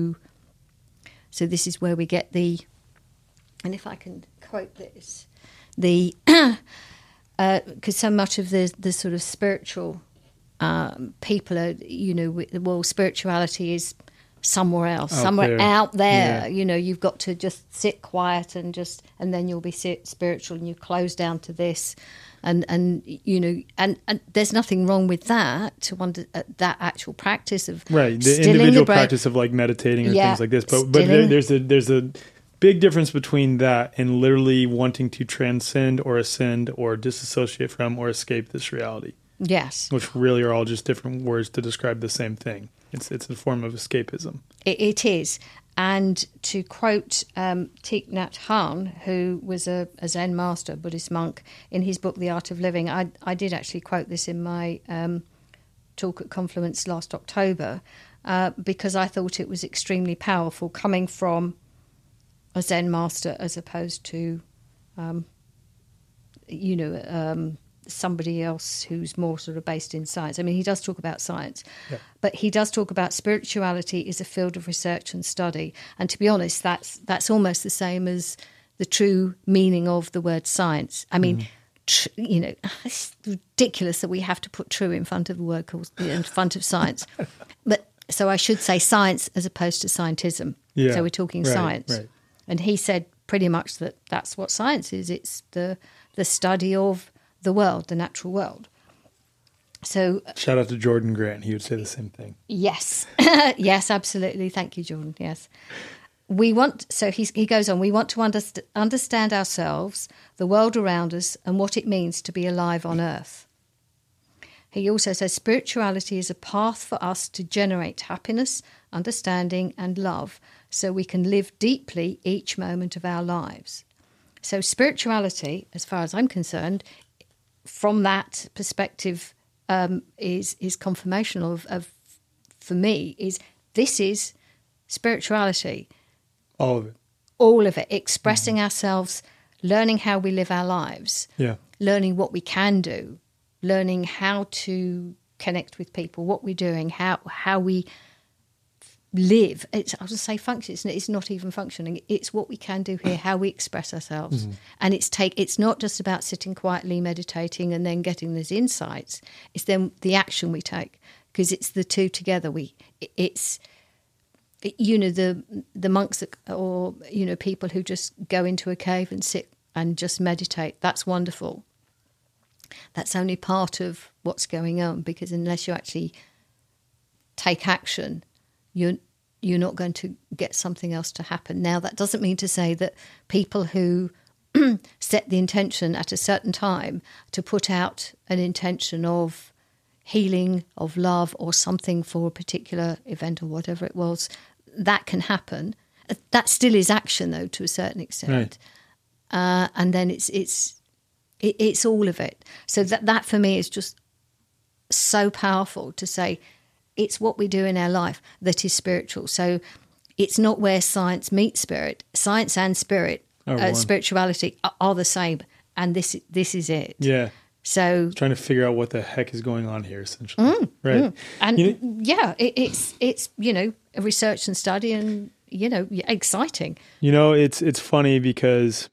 so this is where we get the, and if I can quote this, the because so much of the sort of spiritual people are, well, spirituality is somewhere else, out there. Yeah. You've got to just sit quiet and then you'll be spiritual, and you close down to this. And there's nothing wrong with that, that actual practice of the individual practice of like meditating or things like this. But there's a big difference between that and literally wanting to transcend or ascend or disassociate from or escape this reality. Yes, which really are all just different words to describe the same thing. It's a form of escapism. It is. And to quote Thich Nhat Hanh, who was a Zen master, Buddhist monk, in his book, The Art of Living, I did actually quote this in my talk at Confluence last October, because I thought it was extremely powerful coming from a Zen master as opposed to, somebody else who's more sort of based in science. I mean, he does talk about science, but he does talk about spirituality is a field of research and study. And to be honest, that's almost the same as the true meaning of the word science. I mean, it's ridiculous that we have to put true in front of the word in front of science. But so I should say science as opposed to scientism. Yeah. So we're talking science. Right. And he said pretty much that's what science is. It's the study of the world, the natural world. So shout out to Jordan Grant. He would say the same thing. Yes. Yes, absolutely. Thank you, Jordan. Yes. He goes on, we want to understand ourselves, the world around us, and what it means to be alive on earth. He also says spirituality is a path for us to generate happiness, understanding, and love, so we can live deeply each moment of our lives. So spirituality, as far as I'm concerned, from that perspective, is confirmational of for me, this is spirituality. All of it. All of it. Expressing ourselves, learning how we live our lives, learning what we can do, learning how to connect with people, what we're doing, how we live. I'll just say function. It's not even functioning. It's what we can do here, how we express ourselves. And it's not just about sitting quietly, meditating, and then getting those insights. It's then the action we take, because it's the two together. The monks or people who just go into a cave and sit and just meditate. That's wonderful. That's only part of what's going on, because unless you actually take action, you're not going to get something else to happen. Now, that doesn't mean to say that people who set the intention at a certain time to put out an intention of healing, of love, or something for a particular event or whatever it was, that can happen. That still is action, though, to a certain extent. Right. And then it's all of it. So that for me is just so powerful to say, it's what we do in our life that is spiritual. So it's not where science meets spirit. Science and spirit, spirituality are the same. and this is it. Yeah. So Trying to figure out what the heck is going on here, essentially. Right. And it's a research and study, and exciting. It's funny because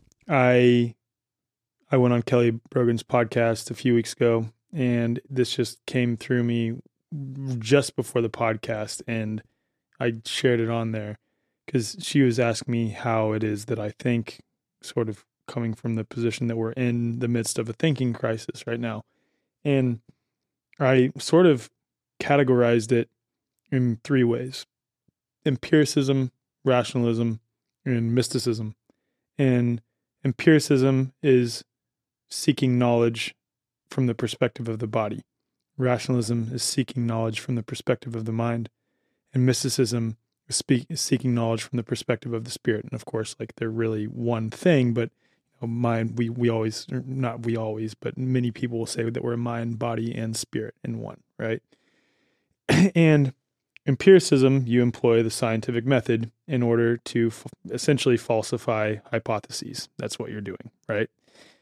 I went on Kelly Brogan's podcast a few weeks ago, and this just came through me just before the podcast, and I shared it on there because she was asking me how it is that I think, sort of coming from the position that we're in the midst of a thinking crisis right now. And I sort of categorized it in three ways: empiricism, rationalism, and mysticism. And empiricism is seeking knowledge from the perspective of the body. Rationalism is seeking knowledge from the perspective of the mind. And mysticism is seeking knowledge from the perspective of the spirit. And of course, like, they're really one thing, but mind, we always, not we always, but many people will say that we're mind, body, and spirit in one, right? And empiricism, you employ the scientific method in order to essentially falsify hypotheses. That's what you're doing, right?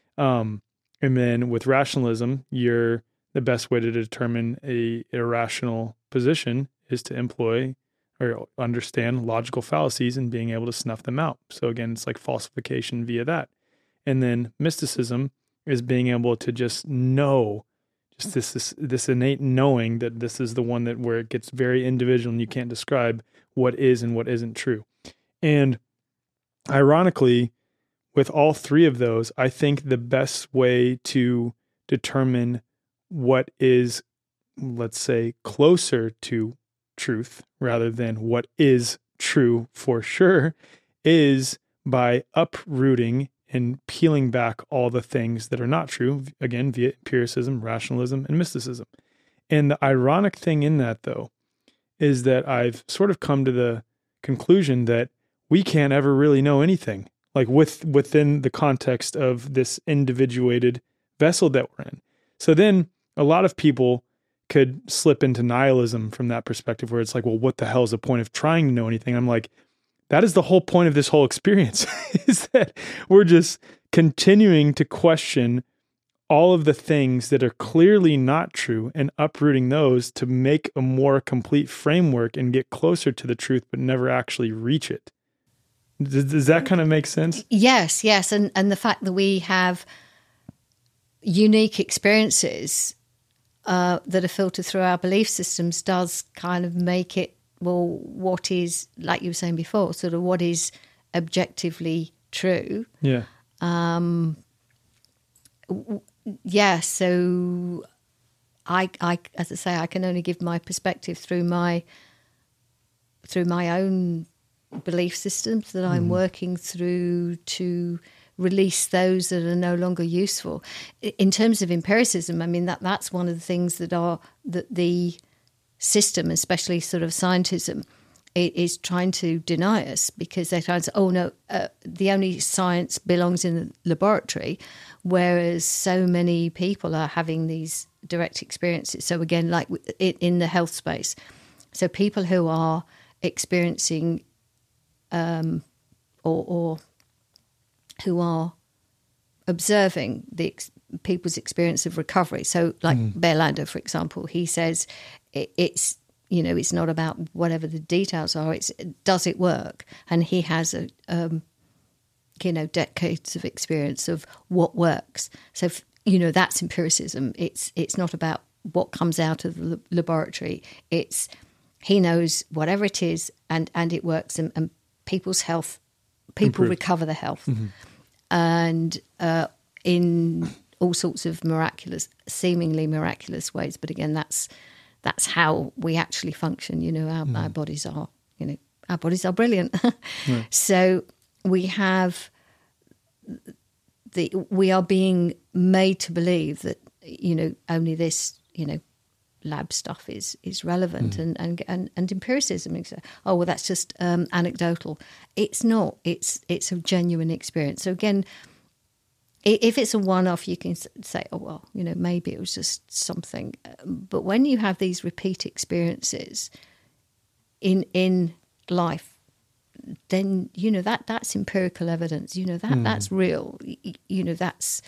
And then with rationalism, the best way to determine a irrational position is to employ or understand logical fallacies and being able to snuff them out. So again, it's like falsification via that. And then mysticism is being able to just know, just this innate knowing that this is the one that where it gets very individual and you can't describe what is and what isn't true. And ironically, with all three of those, I think the best way to determine what is, let's say, closer to truth rather than what is true for sure is by uprooting and peeling back all the things that are not true, again, via empiricism, rationalism, and mysticism. And the ironic thing in that, though, is that I've sort of come to the conclusion that we can't ever really know anything, like within the context of this individuated vessel that we're in. So then a lot of people could slip into nihilism from that perspective, where it's like, well, what the hell is the point of trying to know anything? I'm like, that is the whole point of this whole experience, is that we're just continuing to question all of the things that are clearly not true and uprooting those to make a more complete framework and get closer to the truth, but never actually reach it. Does that kind of make sense? Yes. And the fact that we have unique experiences that are filtered through our belief systems does kind of make it, well, what is, like you were saying before, sort of what is objectively true. Yeah. Yeah. So I, as I say, I can only give my perspective through my own belief systems that I'm working through to release those that are no longer useful. In terms of empiricism, I mean, that's one of the things that the system, especially sort of scientism, is trying to deny us, because they're trying to say, oh no, the only science belongs in the laboratory, whereas so many people are having these direct experiences. So again, like in the health space, so people who are experiencing or who are observing people's experience of recovery. So like Berlando, for example, he says it's not about whatever the details are, it's does it work? And he has decades of experience of what works. So, that's empiricism. It's not about what comes out of the laboratory. It's he knows whatever it is and it works, and people's health, people recover their health. And in all sorts of seemingly miraculous ways. But again, that's how we actually function. Our bodies are, our bodies are brilliant. Right. So we are being made to believe that, only this, lab stuff is relevant and empiricism. Oh, well, that's just anecdotal. It's not. It's a genuine experience. So again, if it's a one-off, you can say, oh, well, maybe it was just something. But when you have these repeat experiences in life, then that's empirical evidence. That's real. That's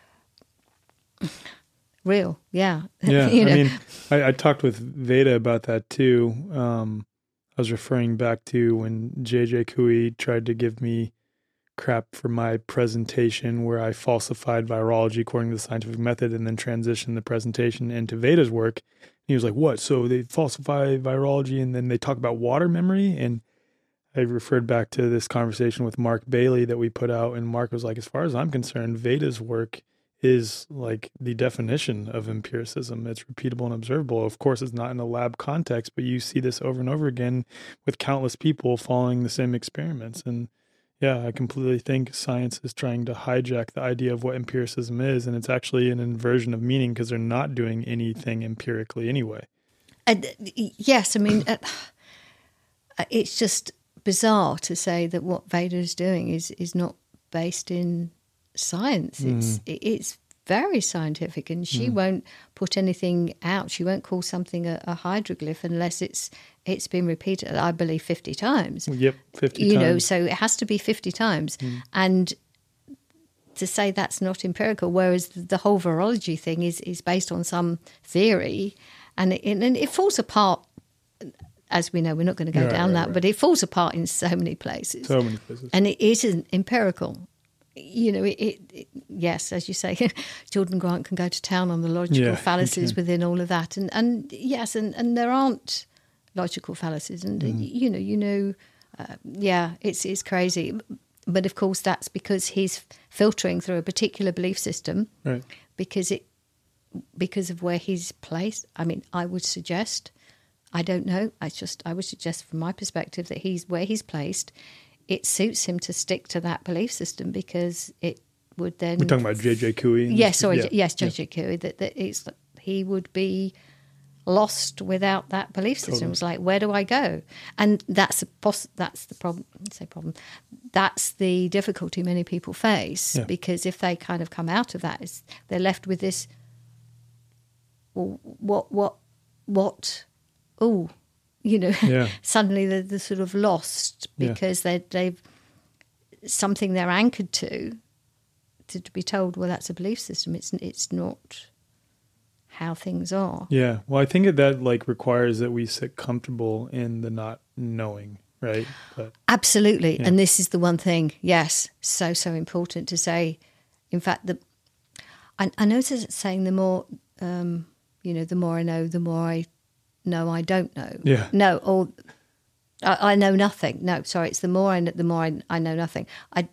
real. Yeah. Yeah. I mean, I talked with Veda about that too. I was referring back to when JJ Cooey tried to give me crap for my presentation where I falsified virology according to the scientific method and then transitioned the presentation into Veda's work. He was like, what? So they falsify virology and then they talk about water memory? And I referred back to this conversation with Mark Bailey that we put out. And Mark was like, as far as I'm concerned, Veda's work is like the definition of empiricism. It's repeatable and observable. Of course, it's not in a lab context, but you see this over and over again with countless people following the same experiments. And yeah, I completely think science is trying to hijack the idea of what empiricism is, and it's actually an inversion of meaning because they're not doing anything empirically anyway. Yes, I mean, it's just bizarre to say that what Veda is doing is not based in science. It's very scientific, and she won't put anything out. She won't call something a hydroglyph unless it's been repeated, I believe, 50 times. Yep, 50 times. So it has to be 50 times. And to say that's not empirical, whereas the whole virology thing is based on some theory, and it falls apart. As we know, we're not going to go down that, but it falls apart in so many places. So many places. And it isn't empirical. Yes, as you say, Jordan Grant can go to town on the logical fallacies within all of that. And yes, and there aren't logical fallacies. And, it's crazy. But of course, that's because he's filtering through a particular belief system, right? Because of where he's placed. I mean, I would suggest, I don't know, I would suggest from my perspective that where he's placed, it suits him to stick to that belief system because it would then... We're talking about J.J. Cooey? Yes, J.J. Cooey. That he would be lost without that belief system. Totally. It was like, where do I go? And that's the problem. That's the difficulty many people face because if they kind of come out of that, they're left with this, well, what? Oh, suddenly they're sort of lost because they've something they're anchored to be told, well, that's a belief system. It's not how things are. Yeah. Well, I think that requires that we sit comfortable in the not knowing, right? But, absolutely. Yeah. And this is the one thing, yes, so important to say. In fact, I notice it saying the more, the more I know, the more I know I don't know. Yeah. No, or I know nothing. No, sorry, it's the more I know nothing. I'm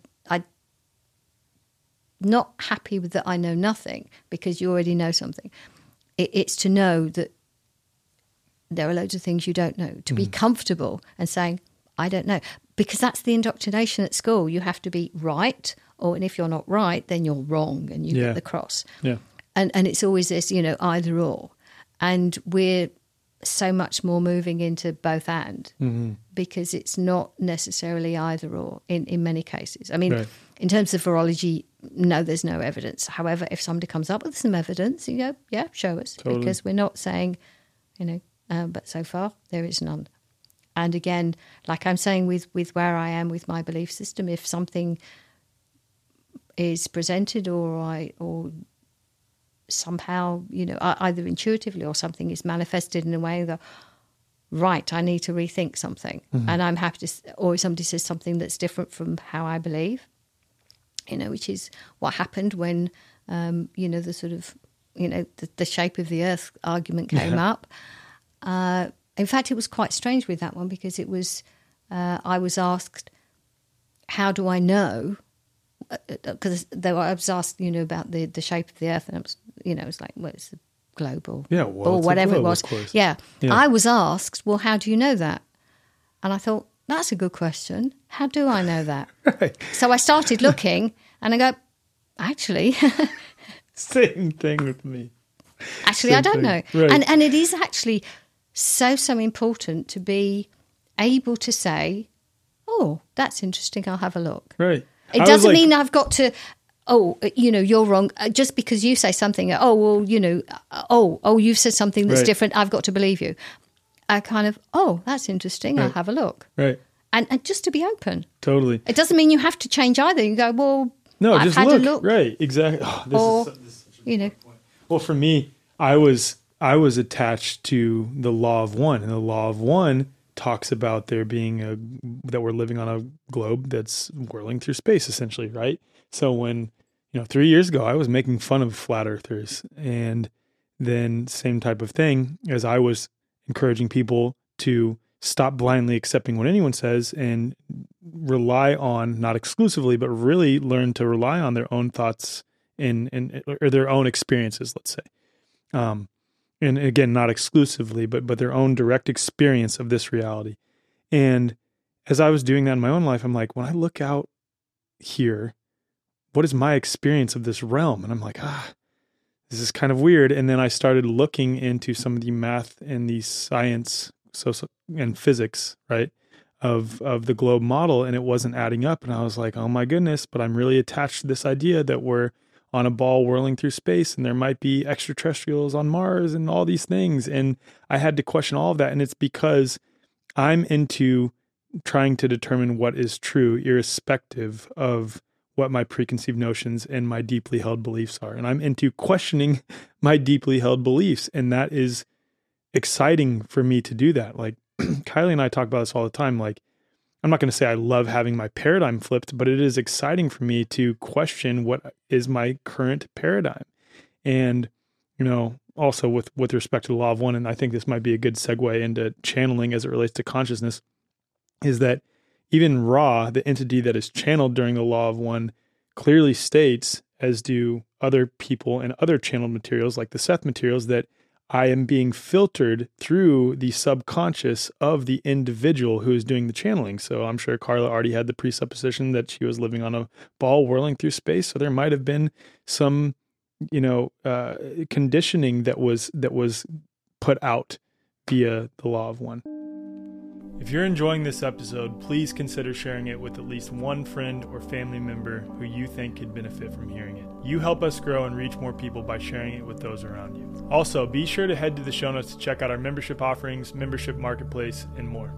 not happy with that I know nothing because you already know something. It's to know that there are loads of things you don't know, to be comfortable and saying, I don't know. Because that's the indoctrination at school. You have to be right, and if you're not right, then you're wrong and you get the cross. Yeah. And it's always this, either or. And we're so much more moving into both and because it's not necessarily either or in many cases. I mean, in terms of virology, no, there's no evidence. However, if somebody comes up with some evidence, you go, yeah, show us. Totally. Because we're not saying, but so far there is none. And again, like I'm saying with where I am with my belief system, if something is presented or somehow, either intuitively or something is manifested in a way that, right, I need to rethink something. And I'm happy to, or if somebody says something that's different from how I believe, which is what happened when, the sort of, the shape of the earth argument came up. In fact, it was quite strange with that one because it was, I was asked, how do I know? Because I was asked, about the shape of the earth, and it was like, well, it's the globe or whatever it was. Yeah. I was asked, well, how do you know that? And I thought, that's a good question. How do I know that? Right. So I started looking, and I go, actually, same thing with me. Actually, I don't know. Right. And it is actually so important to be able to say, oh, that's interesting, I'll have a look. Right. It doesn't mean I've got to, you're wrong. Just because you say something, you've said something that's different, I've got to believe you. I kind of, that's interesting, I'll have a look. Right. And just to be open. Totally. It doesn't mean you have to change either. You go, well, no, I've just had look. a look. Right, exactly. Oh, this is such a good point. Well, for me, I was attached to the law of one, and the law of one talks about there being that we're living on a globe that's whirling through space, essentially, right? So when 3 years ago, I was making fun of flat earthers, and then same type of thing as I was encouraging people to stop blindly accepting what anyone says and rely on, not exclusively, but really learn to rely on their own thoughts or their own experiences, let's say. And again, not exclusively, but their own direct experience of this reality. And as I was doing that in my own life, I'm like, when I look out here, what is my experience of this realm? And I'm like, this is kind of weird. And then I started looking into some of the math and the science, and physics, right, of the globe model, and it wasn't adding up. And I was like, oh my goodness, but I'm really attached to this idea that we're on a ball whirling through space and there might be extraterrestrials on Mars and all these things. And I had to question all of that. And it's because I'm into trying to determine what is true, irrespective of what my preconceived notions and my deeply held beliefs are. And I'm into questioning my deeply held beliefs. And that is exciting for me to do that. Like Kylie and I talk about this all the time. Like, I'm not going to say I love having my paradigm flipped, but it is exciting for me to question what is my current paradigm. And, also with respect to the law of one, and I think this might be a good segue into channeling as it relates to consciousness, is that even Ra, the entity that is channeled during the law of one, clearly states, as do other people and other channeled materials like the Seth materials, that I am being filtered through the subconscious of the individual who is doing the channeling. So I'm sure Carla already had the presupposition that she was living on a ball whirling through space. So there might have been some, conditioning that was put out via the law of one. If you're enjoying this episode, please consider sharing it with at least one friend or family member who you think could benefit from hearing it. You help us grow and reach more people by sharing it with those around you. Also, be sure to head to the show notes to check out our membership offerings, membership marketplace, and more.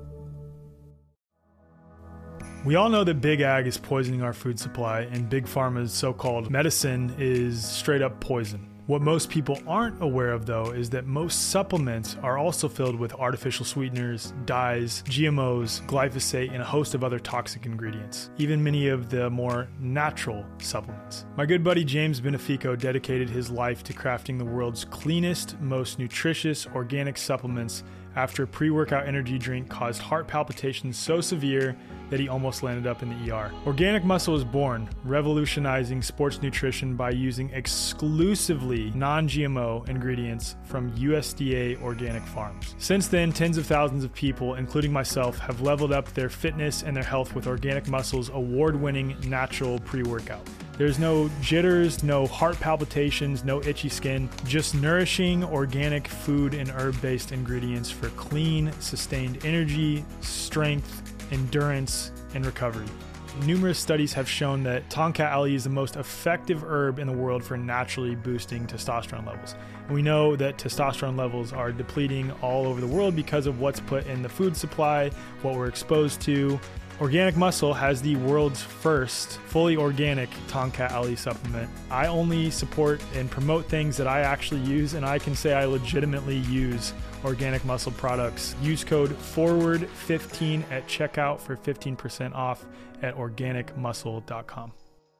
We all know that Big Ag is poisoning our food supply, and Big Pharma's so-called medicine is straight up poison. What most people aren't aware of, though, is that most supplements are also filled with artificial sweeteners, dyes, GMOs, glyphosate, and a host of other toxic ingredients, even many of the more natural supplements. My good buddy James Benefico dedicated his life to crafting the world's cleanest, most nutritious organic supplements after a pre-workout energy drink caused heart palpitations so severe that he almost landed up in the ER. Organic Muscle was born, revolutionizing sports nutrition by using exclusively non-GMO ingredients from USDA organic farms. Since then, tens of thousands of people, including myself, have leveled up their fitness and their health with Organic Muscle's award-winning natural pre-workout. There's no jitters, no heart palpitations, no itchy skin, just nourishing organic food and herb-based ingredients for clean, sustained energy, strength, endurance, and recovery. Numerous studies have shown that Tonka Ali is the most effective herb in the world for naturally boosting testosterone levels. And we know that testosterone levels are depleting all over the world because of what's put in the food supply, what we're exposed to. Organic Muscle has the world's first fully organic Tonka Ali supplement. I only support and promote things that I actually use, and I can say I legitimately use Organic Muscle products. Use code FORWARD15 at checkout for 15% off at organicmuscle.com.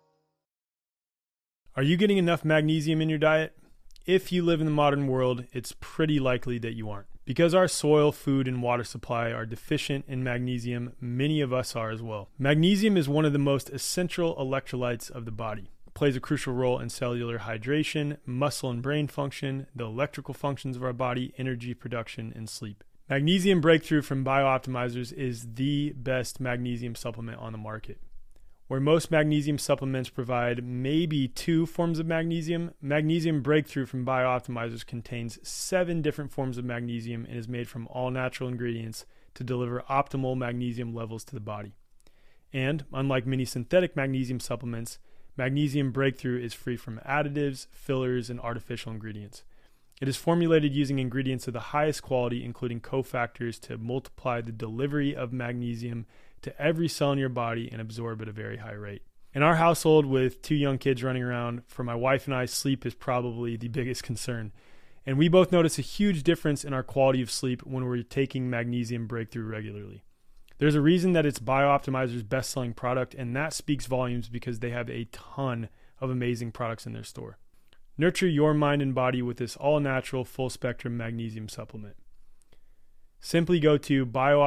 Are you getting enough magnesium in your diet? If you live in the modern world, it's pretty likely that you aren't. Because our soil, food, and water supply are deficient in magnesium, many of us are as well. Magnesium is one of the most essential electrolytes of the body. It plays a crucial role in cellular hydration, muscle and brain function, the electrical functions of our body, energy production, and sleep. Magnesium Breakthrough from BioOptimizers is the best magnesium supplement on the market. Where most magnesium supplements provide maybe 2 forms of magnesium, Magnesium Breakthrough from BioOptimizers contains 7 different forms of magnesium and is made from all natural ingredients to deliver optimal magnesium levels to the body. And, unlike many synthetic magnesium supplements, Magnesium Breakthrough is free from additives, fillers, and artificial ingredients. It is formulated using ingredients of the highest quality, including cofactors to multiply the delivery of magnesium to every cell in your body and absorb at a very high rate. In our household with 2 young kids running around, for my wife and I, sleep is probably the biggest concern. And we both notice a huge difference in our quality of sleep when we're taking Magnesium Breakthrough regularly. There's a reason that it's BioOptimizer's best-selling product, and that speaks volumes because they have a ton of amazing products in their store. Nurture your mind and body with this all-natural, full-spectrum magnesium supplement. Simply go to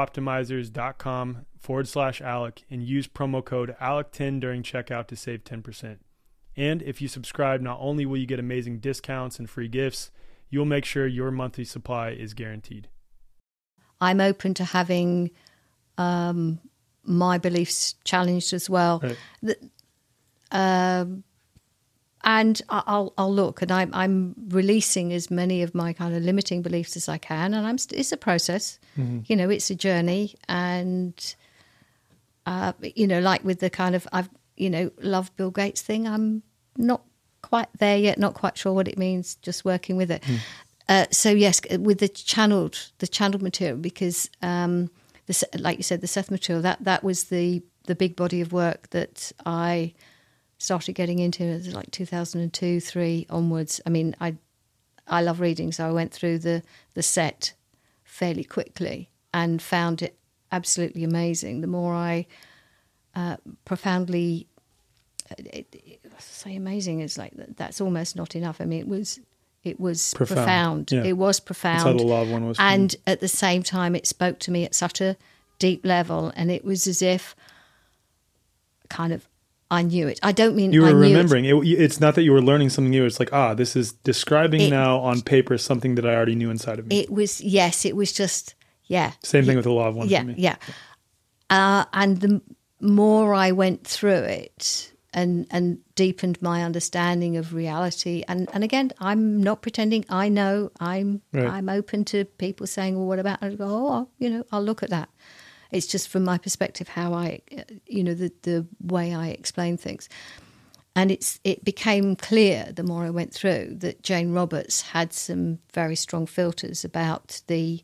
biooptimizers.com/Alec and use promo code ALEC10 during checkout to save 10%. And if you subscribe, not only will you get amazing discounts and free gifts, you'll make sure your monthly supply is guaranteed. I'm open to having my beliefs challenged as well. Right. And I'll look, and I'm releasing as many of my kind of limiting beliefs as I can, and it's a process. Mm-hmm. You know, it's a journey, and you know, like with the kind of love Bill Gates thing, I'm not quite there yet, not quite sure what it means, just working with it. So yes, with the channeled material, because like you said, the Seth material, that was the big body of work that I started getting into like 2002, 2003 onwards. I mean, I love reading, so I went through the set fairly quickly and found it absolutely amazing. The more I profoundly say amazing is like that's almost not enough. I mean, it was profound. Yeah. It was profound. That's how the Love one was. And at the same time, it spoke to me at such a deep level, and it was as if kind of I knew it. I don't mean you were I knew remembering. It's not that you were learning something new. It's like, this is describing now on paper something that I already knew inside of me. It was, yes, it was just, yeah. Same thing with the Law of One yeah, for me. Yeah. And the more I went through it and deepened my understanding of reality, and again, I'm not pretending I know. I'm open to people saying, well, what about? I go, I'll look at that. It's just from my perspective how I, the way I explain things. And it became clear the more I went through that Jane Roberts had some very strong filters about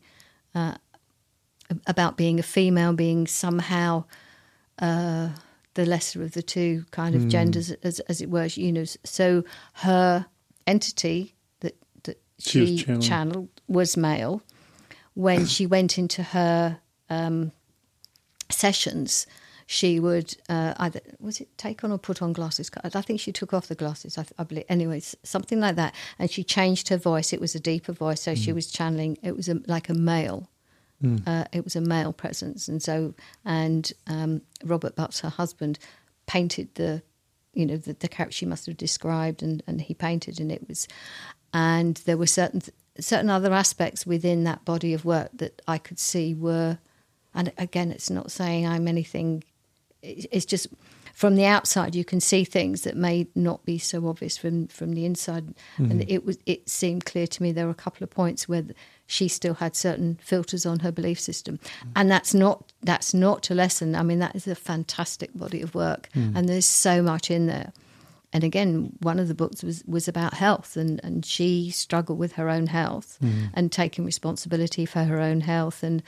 about being a female, being somehow the lesser of the two kind of genders, as it were. So her entity that she channeled was male. When she went into her sessions, she would either, was it take on or put on glasses? I think she took off the glasses, I believe. Anyways, something like that. And she changed her voice. It was a deeper voice. So she was channeling, it was like a male. It was a male presence. And Robert Butts, her husband, painted the character she must have described, and he painted, and there were certain other aspects within that body of work that I could see were. And again, it's not saying I'm anything. It's just from the outside you can see things that may not be so obvious from the inside. And it seemed clear to me there were a couple of points where she still had certain filters on her belief system, and that's not to lessen. I mean, that is a fantastic body of work, and there's so much in there. And again, one of the books was about health, and she struggled with her own health and taking responsibility for her own health. And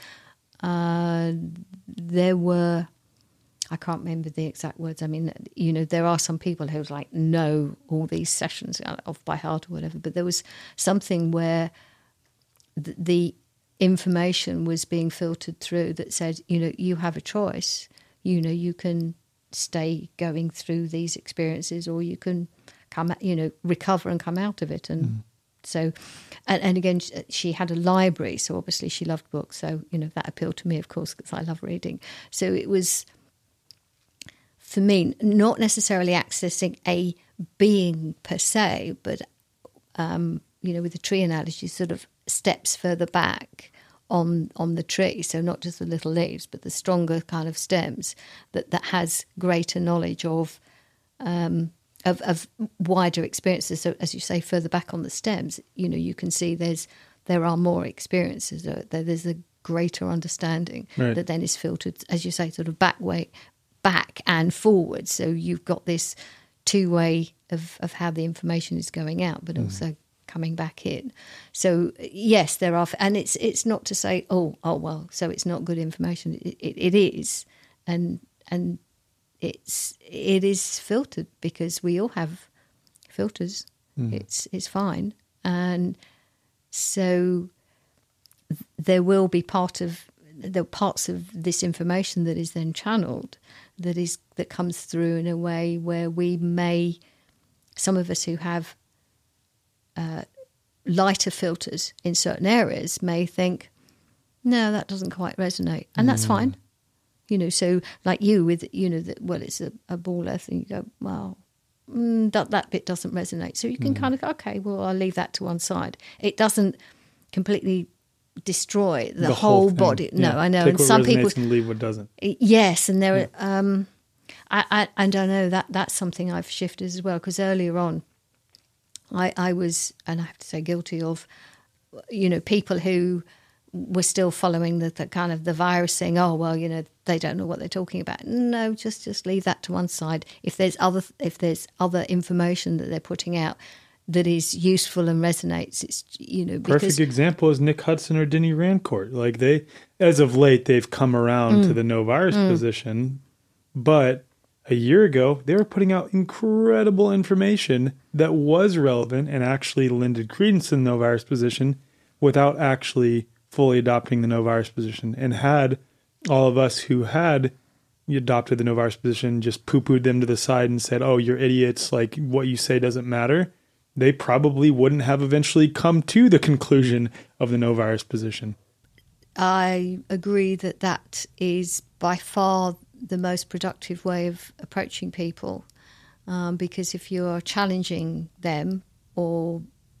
there were, I can't remember the exact words. I mean, there are some people who know all these sessions off by heart or whatever, but there was something where the information was being filtered through that said, you have a choice. You can stay going through these experiences, or you can recover and come out of it. And so, and again, she had a library, so obviously she loved books. So, that appealed to me, of course, because I love reading. So it was, for me, not necessarily accessing a being per se, but, with the tree analogy, sort of steps further back on the tree. So not just the little leaves, but the stronger kind of stems that has greater knowledge of wider experiences. So as you say, further back on the stems, you can see there are more experiences. There's a greater understanding that then is filtered, as you say, sort of back and forward. So you've got this two-way of how the information is going out, but also coming back in. So yes, there are, and it's not to say, oh well, so it's not good information. It is, and it is filtered because we all have filters. It's fine, and so there will be parts of this information that is then channeled, that comes through in a way where we may, some of us who have lighter filters in certain areas may think, no, that doesn't quite resonate, and that's fine. So like you with, it's a ball earth, and you go, well, that bit doesn't resonate. So you can kind of go, okay, well, I'll leave that to one side. It doesn't completely destroy the whole body. No, I know. Take and what some resonates people and leave what doesn't. Yes, and there are. I don't know, that's something I've shifted as well, because earlier on, I was, and I have to say, guilty of, people who were still following the kind of the virus thing. Oh well, they don't know what they're talking about. No, just leave that to one side. If there's other information that they're putting out that is useful and resonates, it's because perfect example is Nick Hudson or Denny Rancourt. Like they, as of late, they've come around to the no virus position, but a year ago they were putting out incredible information that was relevant and actually lended credence to the no virus position without actually fully adopting the no virus position, and had all of us who had adopted the no virus position just poo-pooed them to the side and said, oh, you're idiots, like what you say doesn't matter, they probably wouldn't have eventually come to the conclusion of the no virus position. I agree that is by far the most productive way of approaching people, because if you are challenging them or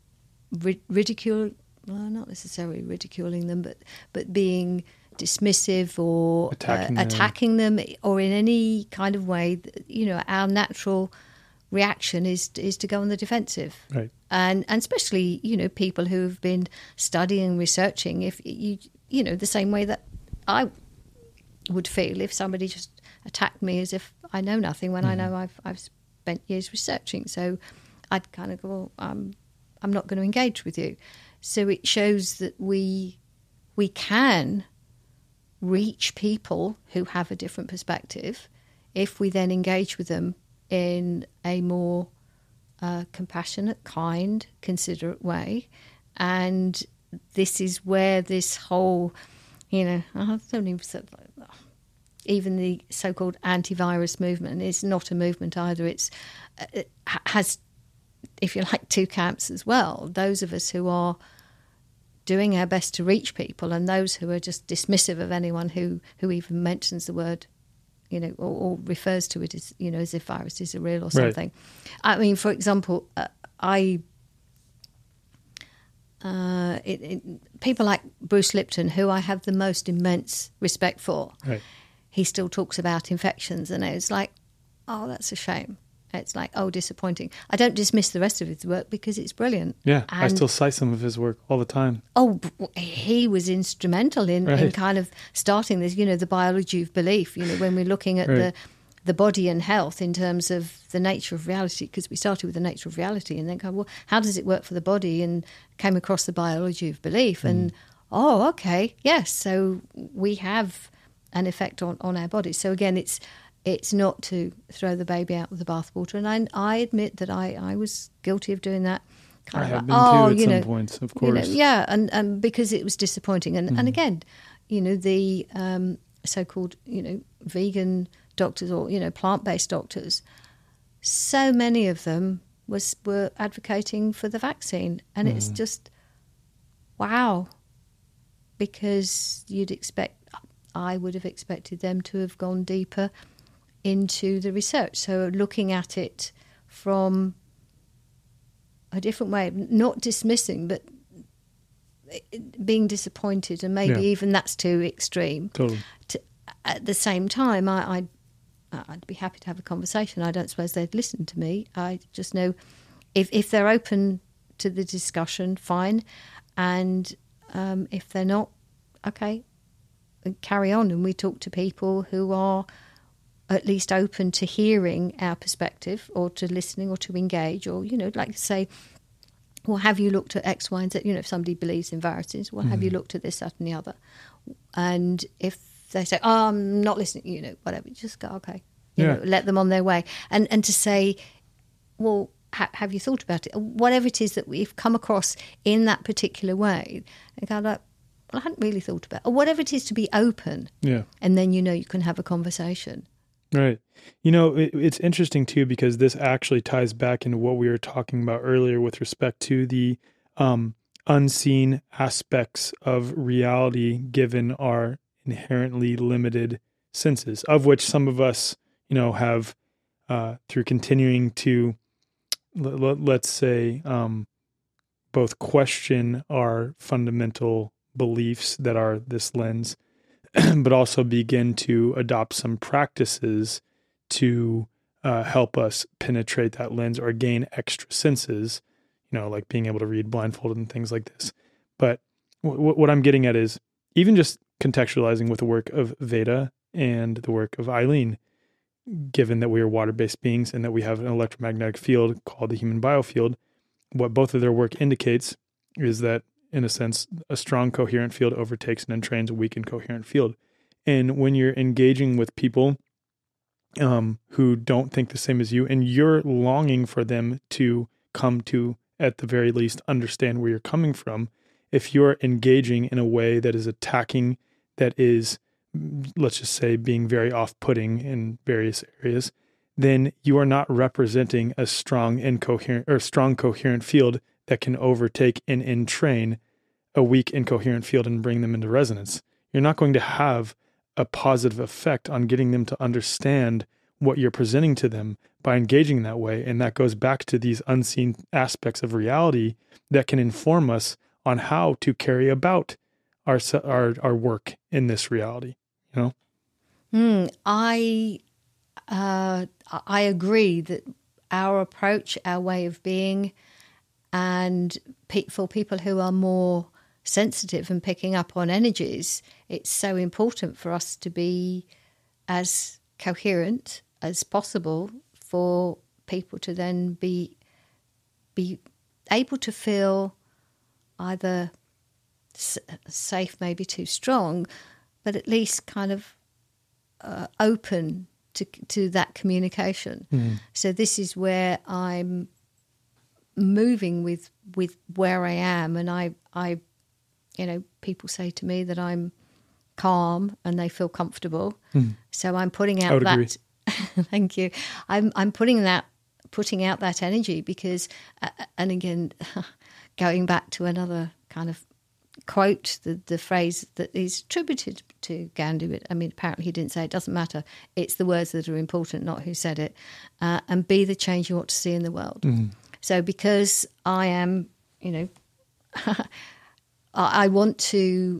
not necessarily ridiculing them, but being dismissive or attacking them, or in any kind of way, our natural reaction is to go on the defensive. Right. And especially, people who have been studying, researching, if the same way that I would feel if somebody just attacked me as if I know nothing when I know I've spent years researching. So I'd kind of go, I'm not going to engage with you. So it shows that we can reach people who have a different perspective if we then engage with them in a more compassionate, kind, considerate way. And this is where this whole, I don't even the so-called antivirus movement is not a movement either. It has, if you like, two camps as well. Those of us who are doing our best to reach people, and those who are just dismissive of anyone who even mentions the word, or refers to it as, as if viruses are real or something. Right. I mean, for example, people like Bruce Lipton, who I have the most immense respect for, right, he still talks about infections, and it's like, oh, that's a shame. It's like, oh, disappointing. I don't dismiss the rest of his work because it's brilliant. Yeah, and I still cite some of his work all the time. Oh, he was instrumental in kind of starting this, the biology of belief, when we're looking at the body and health in terms of the nature of reality, because we started with the nature of reality and then go, well, how does it work for the body? And came across the biology of belief and, oh, okay, yes, so we have an effect on our bodies. So again, it's not to throw the baby out with the bathwater. And I admit that I was guilty of doing that. I have been too at some points, of course. And because it was disappointing. And again, the so-called, vegan doctors or, plant-based doctors, so many of them were advocating for the vaccine. And it's just, wow, because I would have expected them to have gone deeper into the research. So looking at it from a different way, not dismissing, but being disappointed, and maybe even that's too extreme. Totally. At the same time, I'd be happy to have a conversation. I don't suppose they'd listen to me. I just know if they're open to the discussion, fine. And if they're not, okay, carry on. And we talk to people who are at least open to hearing our perspective, or to listening, or to engage, or, like say, well, have you looked at X, Y, and Z? You know, if somebody believes in viruses, well, have you looked at this, that, and the other? And if they say, oh, I'm not listening, you know, whatever, just go, okay. You know, let them on their way. And to say, well, have you thought about it? Whatever it is that we've come across in that particular way, and go like, well, I hadn't really thought about it. Or whatever it is, to be open. Yeah. And then, you know, you can have a conversation. Right. You know, it's interesting too, because this actually ties back into what we were talking about earlier with respect to the unseen aspects of reality given our inherently limited senses, of which some of us, you know, have through continuing to, let's say, both question our fundamental beliefs that are this lens, but also begin to adopt some practices to help us penetrate that lens or gain extra senses, you know, like being able to read blindfolded and things like this. But what I'm getting at is even just contextualizing with the work of Veda and the work of Eileen, given that we are water-based beings and that we have an electromagnetic field called the human biofield, what both of their work indicates is that, in a sense, a strong coherent field overtakes and entrains a weak incoherent field. And when you're engaging with people who don't think the same as you, and you're longing for them to come to, at the very least, understand where you're coming from, if you're engaging in a way that is attacking, that is, let's just say, being very off-putting in various areas, then you are not representing a strong incoherent or strong coherent field that can overtake and entrain a weak incoherent field and bring them into resonance. You're not going to have a positive effect on getting them to understand what you're presenting to them by engaging that way. And that goes back to these unseen aspects of reality that can inform us on how to carry about our work in this reality, you know? I agree that our approach, our way of being, and for people who are more sensitive and picking up on energies, it's so important for us to be as coherent as possible for people to then be able to feel either safe, maybe too strong, but at least kind of open to that communication. So this is where I'm moving with where I am, and I you know, people say to me that I'm calm and they feel comfortable. So I'm putting out that. Thank you. I'm putting out that energy because, and again, going back to another kind of quote, the phrase that is attributed to Gandhi, but I mean, apparently he didn't say it, doesn't matter. It's the words that are important, not who said it. And be the change you want to see in the world. So because I am, you know, I want to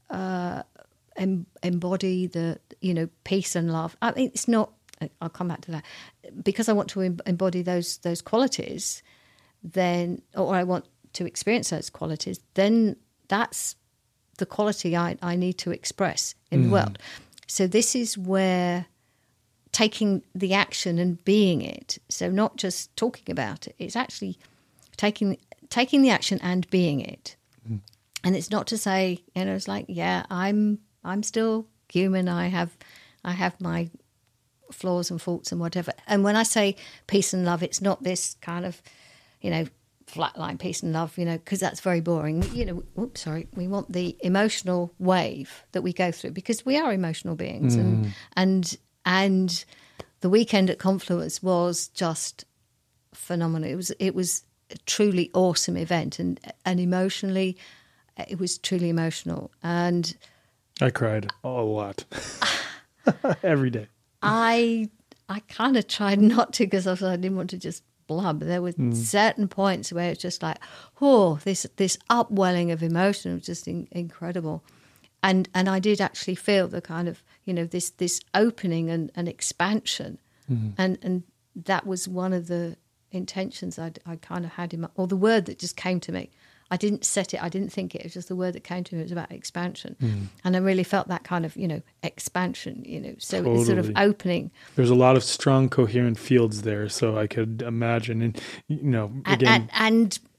embody the, you know, peace and love. I mean, it's not, I'll come back to that. Because I want to embody those qualities, then, or I want to experience those qualities, then that's the quality I need to express in the world. So this is where taking the action and being it, so not just talking about it, it's actually taking the action and being it. And it's not to say, you know, it's like, yeah, I'm still human. I have my flaws and faults and whatever. And when I say peace and love, it's not this kind of, you know, flatline peace and love, you know, because that's very boring. You know, we want the emotional wave that we go through because we are emotional beings. And the weekend at Confluence was just phenomenal. It was a truly awesome event, and emotionally, it was truly emotional. And I cried a lot every day. I kind of tried not to because I didn't want to just blub. There were certain points where it's just like, oh, this upwelling of emotion was just incredible. And I did actually feel the kind of, you know, this opening and expansion. And that was one of the intentions I kind of had in my, or the word that just came to me. I didn't set it, I didn't think it was just the word that came to me. It was about expansion. And I really felt that kind of, you know, expansion, you know, so Totally. It's sort of opening. There's a lot of strong, coherent fields there, so I could imagine. And, you know, again. And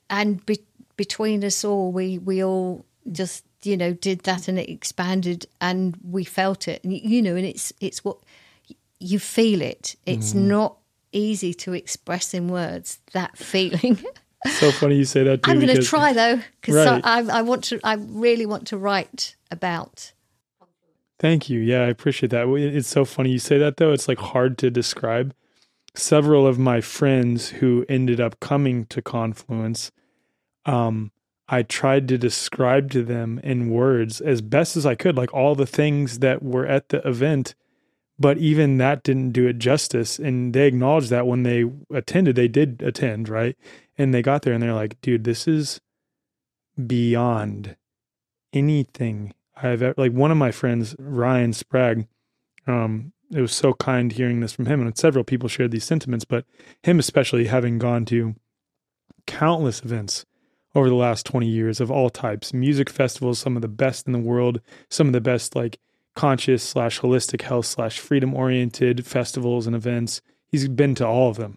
and between us all, we all just, did that, and it expanded, and we felt it, and and it's what you feel it. It's not easy to express in words, that feeling. So funny you say that too. I'm going to try though, because right. I really want to write about. Thank you. Yeah, I appreciate that. It's so funny you say that though. It's like hard to describe. Several of my friends who ended up coming to Confluence, I tried to describe to them in words as best as I could, like all the things that were at the event, but even that didn't do it justice. And they acknowledged that when they attended, they did attend, right? And they got there and they're like, dude, this is beyond anything I've ever, like one of my friends, Ryan Sprague, it was so kind hearing this from him, and several people shared these sentiments, but him especially, having gone to countless events over the last 20 years of all types, music festivals, some of the best in the world, some of the best like conscious / holistic health / freedom oriented festivals and events. He's been to all of them.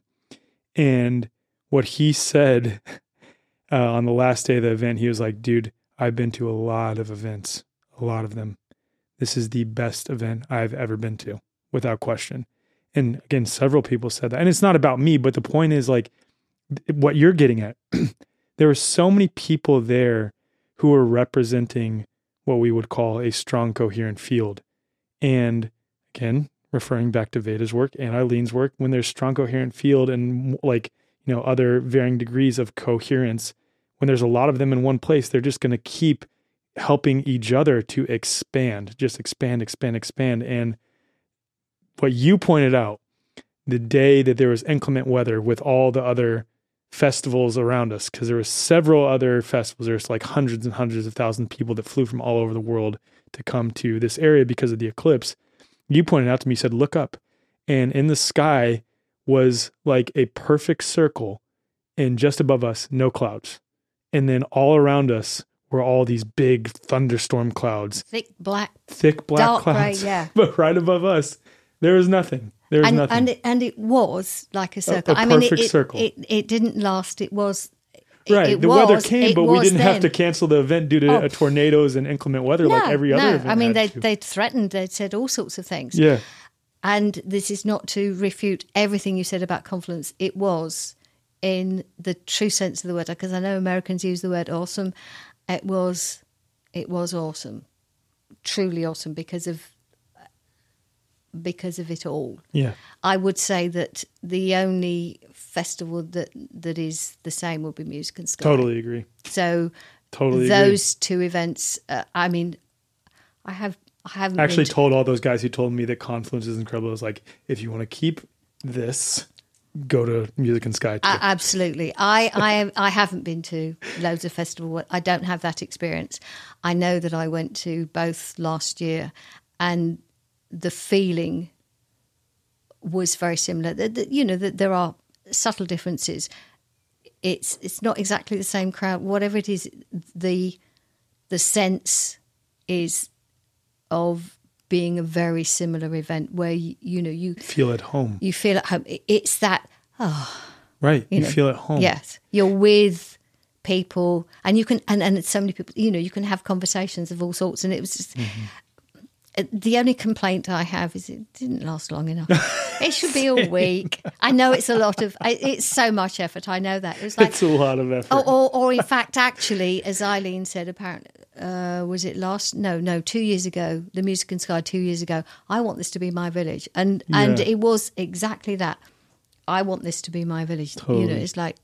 And what he said on the last day of the event, he was like, dude, I've been to a lot of events, a lot of them. This is the best event I've ever been to, without question. And again, several people said that. And it's not about me, but the point is like what you're getting at. There were so many people there who were representing what we would call a strong, coherent field. And again, referring back to Veda's work and Eileen's work, when there's strong, coherent field and like, other varying degrees of coherence, when there's a lot of them in one place, they're just going to keep helping each other to expand, just expand. And what you pointed out, the day that there was inclement weather with all the other festivals around us, because there were several other festivals, there's like hundreds and hundreds of thousands of people that flew from all over the world to come to this area because of the eclipse. You pointed out to me, you said, look up. And in the sky was like a perfect circle, and just above us, no clouds. And then all around us were all these big thunderstorm clouds. Thick black clouds. Gray, yeah. But right above us, there was nothing. There was nothing. And it was like a circle. A perfect circle. It didn't last. It was... Right. The weather came, but we didn't have to cancel the event due to tornadoes and inclement weather like every other event. I mean, they'd threatened, they'd said all sorts of things. Yeah. And this is not to refute everything you said about Confluence. It was, in the true sense of the word, because I know Americans use the word awesome. It was awesome, truly awesome because of it all. Yeah. I would say that the only festival that is the same would be Music and Sky. Totally agree. So totally those two events, I mean, I haven't actually told all those guys who told me that Confluence is incredible. I was like, if you want to keep this, go to Music and Sky too. Absolutely. I haven't been to loads of festivals. I don't have that experience. I know that I went to both last year, and the feeling was very similar. That there are subtle differences. It's not exactly the same crowd. Whatever it is, the sense is of being a very similar event where you feel at home. You feel at home. It's that right. You feel at home. Yes, you're with people, and you can and it's so many people. You can have conversations of all sorts, and it was just. The only complaint I have is it didn't last long enough. It should be a week. I know it's it's so much effort. I know that. It's a lot of effort. Or in fact, actually, as Eileen said, apparently, was it 2 years ago, the Music and Sky 2 years ago, I want this to be my village. And it was exactly that. I want this to be my village. Totally. It's like,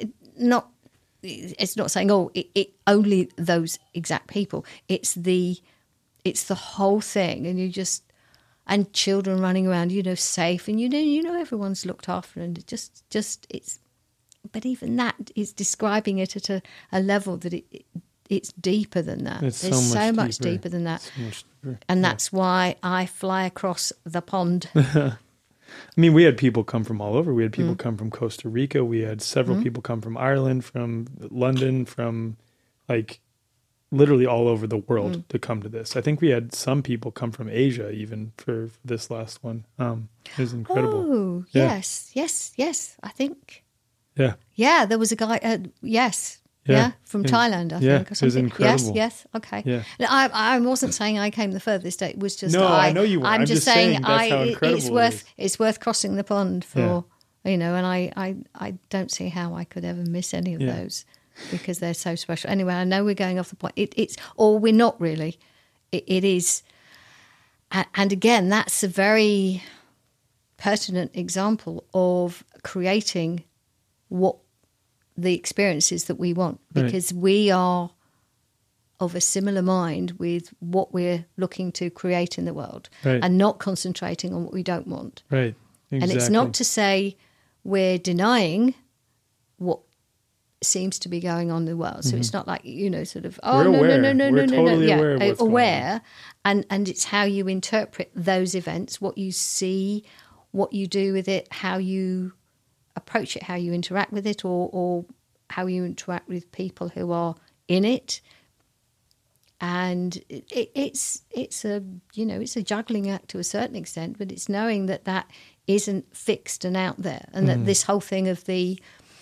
it's not saying, it only those exact people. It's the whole thing, and children running around, safe, and everyone's looked after, and it just it's. But even that is describing it at a level that it's deeper than that. It's There's so much deeper than that, deeper. And that's why I fly across the pond. I mean, we had people come from all over. We had people come from Costa Rica. We had several people come from Ireland, from London, from like. Literally all over the world to come to this. I think we had some people come from Asia even for this last one. It was incredible. Oh, yeah. Yes. I think Yeah. Yeah, there was a guy. Yes. Yeah, from Thailand, I think, or something. It was incredible. Yes, okay. Yeah. Now, I wasn't saying I came the furthest. It was just No, I know you were. I'm just saying that's how incredible it's worth crossing the pond for, and I don't see how I could ever miss any of those because they're so special. Anyway, I know we're going off the point. Or we're not really. It is, and again, that's a very pertinent example of creating what the experiences that we want, because we are of a similar mind with what we're looking to create in the world, and not concentrating on what we don't want. Right. Exactly. And it's not to say we're denying what seems to be going on in the world. So it's not like, sort of, we're aware. We're totally aware of what's aware. And it's how you interpret those events, what you see, what you do with it, how you approach it, how you interact with it, or how you interact with people who are in it. And it's a juggling act to a certain extent, but it's knowing that isn't fixed and out there, and that this whole thing of the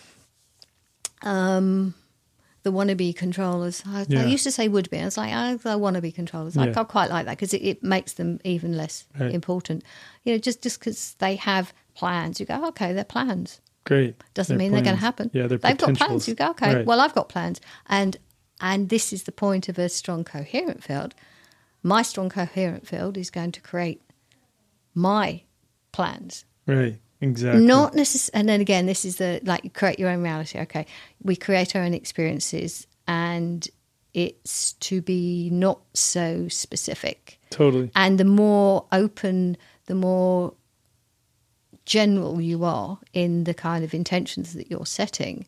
wannabe controllers. I used to say would be. I was like, I want to be controllers. I quite like that because it makes them even less important. Just because they have plans, you go, okay, they're plans. Great. Doesn't mean they're going to happen. Yeah, they've got plans. You go, okay, well, I've got plans. And this is the point of a strong coherent field. My strong coherent field is going to create my plans. Right, exactly. Not necessarily, and then again, this is you create your own reality. Okay, we create our own experiences, and it's to be not so specific. Totally. And the more open, the more general you are in the kind of intentions that you're setting,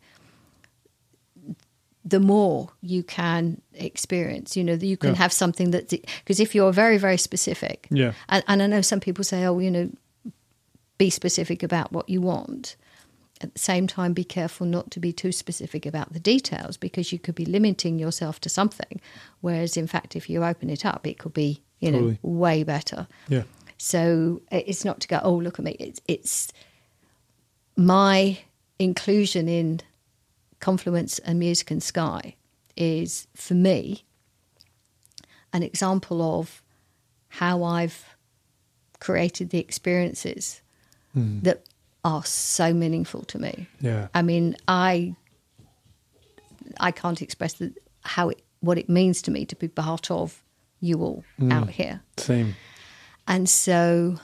the more you can experience. You can have something that, because if you're very, very specific, and I know some people say, be specific about what you want. At the same time, be careful not to be too specific about the details, because you could be limiting yourself to something, whereas in fact, if you open it up, it could be, totally. way better. Yeah. So it's not to go, oh, look at me. It's my inclusion in Confluence and Music and Sky is, for me, an example of how I've created the experiences that are so meaningful to me. Yeah. I mean, I can't express what it means to me to be part of you all out here. Same. And so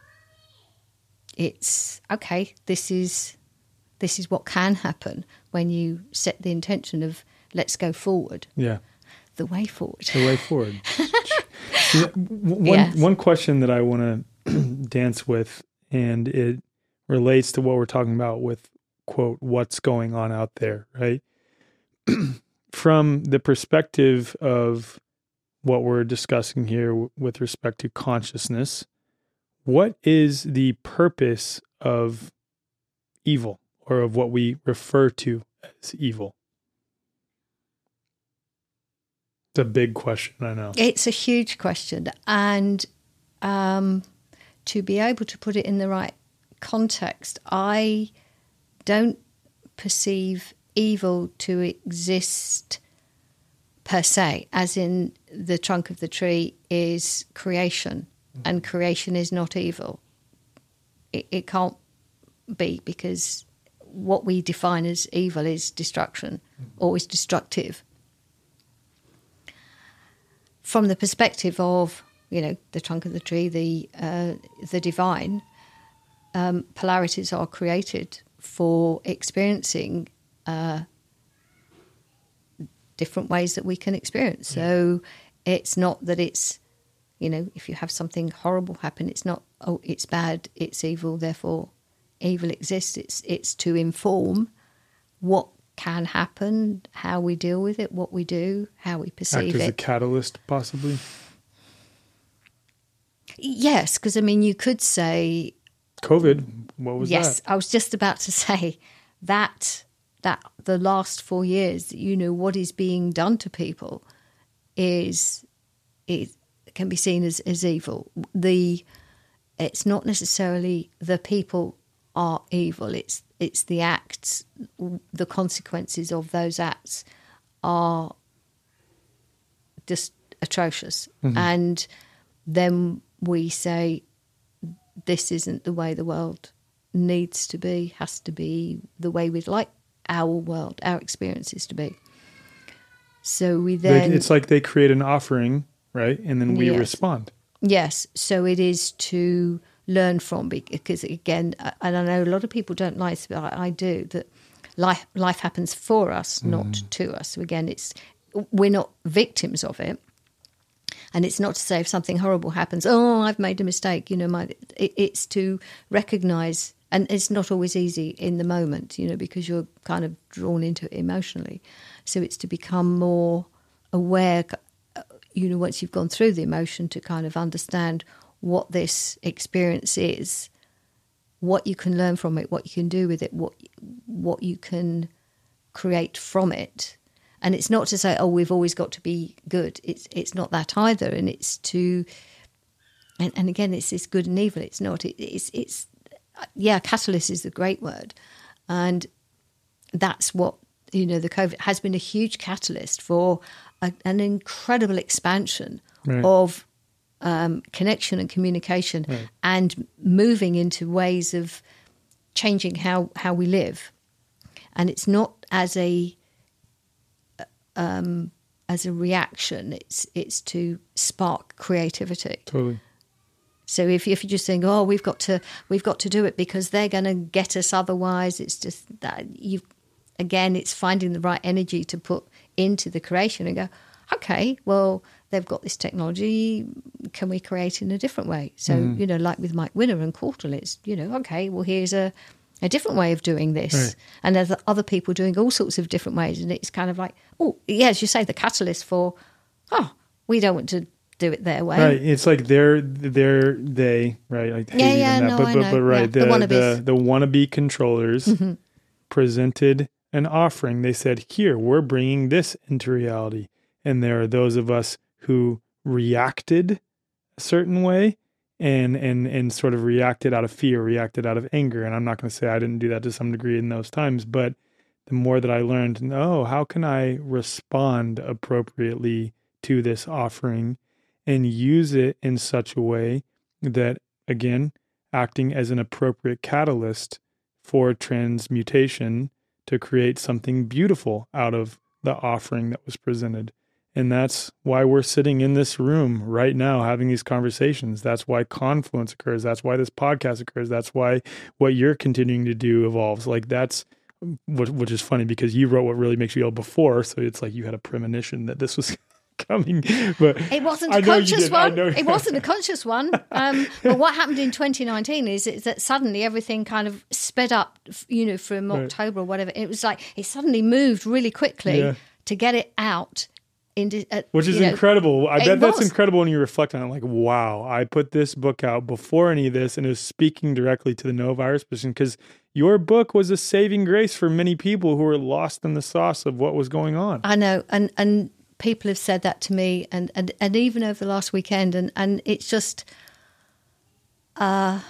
it's, okay, this is what can happen when you set the intention of let's go forward. Yeah. The way forward. The way forward. One question that I want to dance with, and it relates to what we're talking about with, quote, what's going on out there, right? From the perspective of what we're discussing here with respect to consciousness, what is the purpose of evil, or of what we refer to as evil? It's a big question, I know. It's a huge question. And to be able to put it in the right context, I don't perceive evil to exist per se, as in the trunk of the tree is creation, and creation is not evil. It can't be, because what we define as evil is destruction, or is destructive. From the perspective of, the trunk of the tree, the divine, polarities are created for experiencing different ways that we can experience. So it's not that it's, if you have something horrible happen, it's not, oh, it's bad, it's evil, therefore evil exists. It's to inform what can happen, how we deal with it, what we do, how we perceive it. Act as a catalyst, possibly? Yes, because, you could say... COVID, what was that? Yes, I was just about to say that the last 4 years, what is being done to people it can be seen as evil. It's not necessarily the people are evil. It's the acts, the consequences of those acts are just atrocious. Mm-hmm. And then we say, this isn't the way the world needs to be, has to be the way we'd like our world, our experiences to be. So we then... It's like they create an offering, right? And then we yes. respond. Yes. So it is to learn from, because again, and I know a lot of people don't like it, but I do, that life happens for us, not to us. So again, we're not victims of it. And it's not to say if something horrible happens, oh, I've made a mistake. It's to recognise, and it's not always easy in the moment, because you're kind of drawn into it emotionally. So it's to become more aware, once you've gone through the emotion, to kind of understand what this experience is, what you can learn from it, what you can do with it, what you can create from it. And it's not to say, oh, we've always got to be good. It's not that either. And it's to, and again, it's this good and evil. It's not. It's catalyst is the great word, and that's what the COVID has been a huge catalyst for an incredible expansion right. of connection and communication, right. and moving into ways of changing how we live. And it's not as a reaction. It's to spark creativity. Totally. So if you just think, oh, we've got to do it because they're going to get us otherwise, it's just that it's finding the right energy to put into the creation and go, okay, well, they've got this technology, can we create in a different way? So, like with Mike Winner and Quartal, it's, okay, well, here's a different way of doing this. Right. And there's other people doing all sorts of different ways. And it's kind of like, oh, yeah, as you say, the catalyst for, we don't want to do it their way. Right. It's like they, right? Like, I know. But right, the wannabe controllers presented an offering. They said, here, we're bringing this into reality. And there are those of us who reacted a certain way and sort of reacted out of fear, reacted out of anger. And I'm not going to say I didn't do that to some degree in those times, but the more that I learned, how can I respond appropriately to this offering and use it in such a way that, again, acting as an appropriate catalyst for transmutation to create something beautiful out of the offering that was presented. And that's why we're sitting in this room right now having these conversations. That's why Confluence occurs. That's why this podcast occurs. That's why what you're continuing to do evolves. Like that's, which is funny because you wrote What Really Makes You Ill before. So it's like you had a premonition that this was coming. But it wasn't a conscious one. It wasn't a conscious one. But what happened in 2019 is that suddenly everything kind of sped up, from October or whatever. It was like it suddenly moved really quickly to get it out. Which is incredible. I bet that's incredible when you reflect on it. Like, wow, I put this book out before any of this and it was speaking directly to the no virus position because your book was a saving grace for many people who were lost in the sauce of what was going on. I know. And people have said that to me and even over the last weekend. And it's just heartwarming.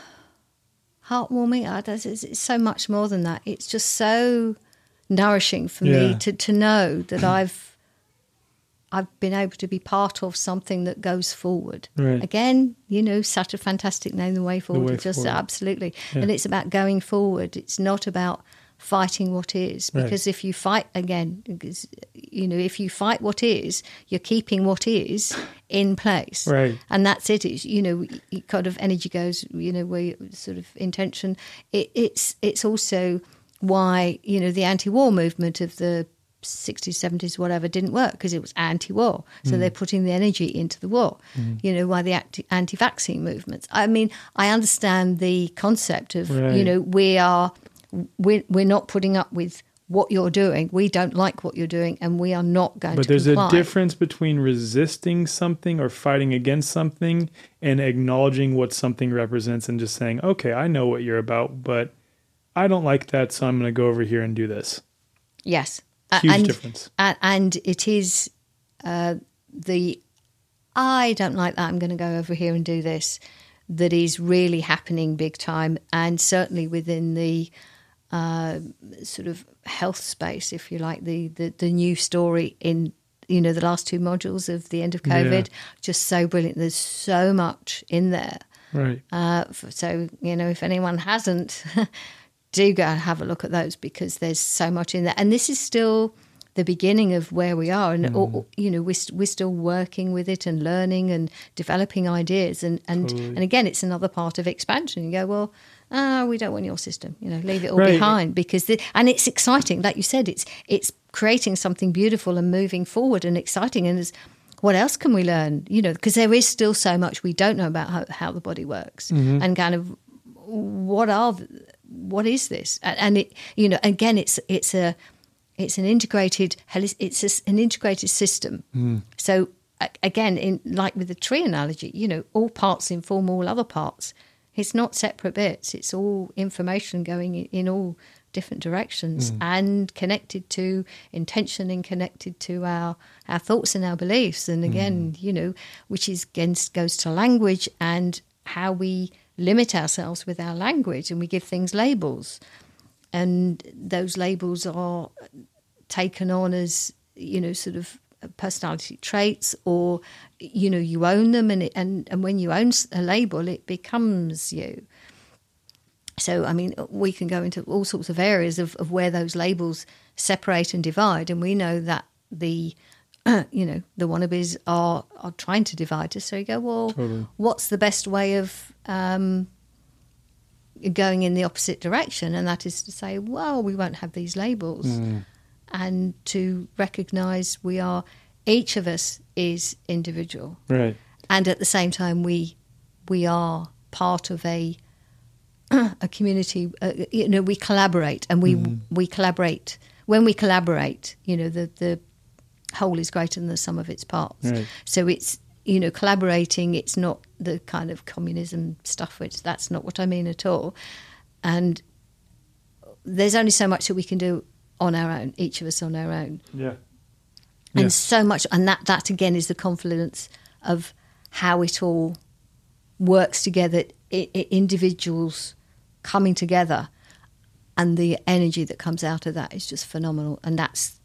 It's so much more than that. It's just so nourishing for me to know that I've been able to be part of something that goes forward. Right. Again, such a fantastic name, The Way Forward. Absolutely. Yeah. And it's about going forward. It's not about fighting what is. Because if you fight, again, if you fight what is, you're keeping what is in place. Right. And that's it. It's, kind of energy goes, where you sort of intention. It's also why, the anti-war movement of the 60s, 70s, whatever, didn't work because it was anti-war. So they're putting the energy into the war. Why the anti-vaccine movements. I mean, I understand the concept of, we're not putting up with what you're doing. We don't like what you're doing and we are not going to comply. But there's a difference between resisting something or fighting against something and acknowledging what something represents and just saying, okay, I know what you're about, but I don't like that, so I'm going to go over here and do this. Yes. Huge difference. And it is I don't like that, I'm going to go over here and do this. that is really happening big time, and certainly within the sort of health space, if you like, the new story in, you know, the last 2 modules of the end of COVID, just so brilliant. There's so much in there. Right. So, you know, if anyone hasn't, do go and have a look at those, because there's so much in there. And this is still the beginning of where we are. And, you know, we're still working with it and learning and developing ideas. And again, it's another part of expansion. You go, well, we don't want your system, you know, leave it all behind, because and it's exciting. Like you said, it's creating something beautiful and moving forward and exciting. And what else can we learn? You know, because there is still so much we don't know about how the body works, and kind of what is this? And it, you know, again, it's an integrated system. So again, like with the tree analogy, you know, all parts inform all other parts. It's not separate bits. It's all information going in all different directions, and connected to intention, and connected to our thoughts and our beliefs. And again, you know, which is again goes to language and how we limit ourselves with our language, and we give things labels, and those labels are taken on as, you know, sort of personality traits, or, you know, you own them, and when you own a label, it becomes you. So, I mean, we can go into all sorts of areas of where those labels separate and divide, and we know that the you know, the wannabes are trying to divide us. So you go, well, what's the best way of going in the opposite direction? And that is to say, well, we won't have these labels. And to recognise each of us is individual. Right. And at the same time, we are part of a community. You know, we collaborate, and we collaborate. When we collaborate, you know, the whole is greater than the sum of its parts. Right. So it's, you know, collaborating. It's not the kind of communism stuff, which that's not what I mean at all. And there's only so much that we can do on our own, each of us on our own. Yeah. And so much, and that again is the confluence of how it all works together, individuals coming together, and the energy that comes out of that is just phenomenal. And that's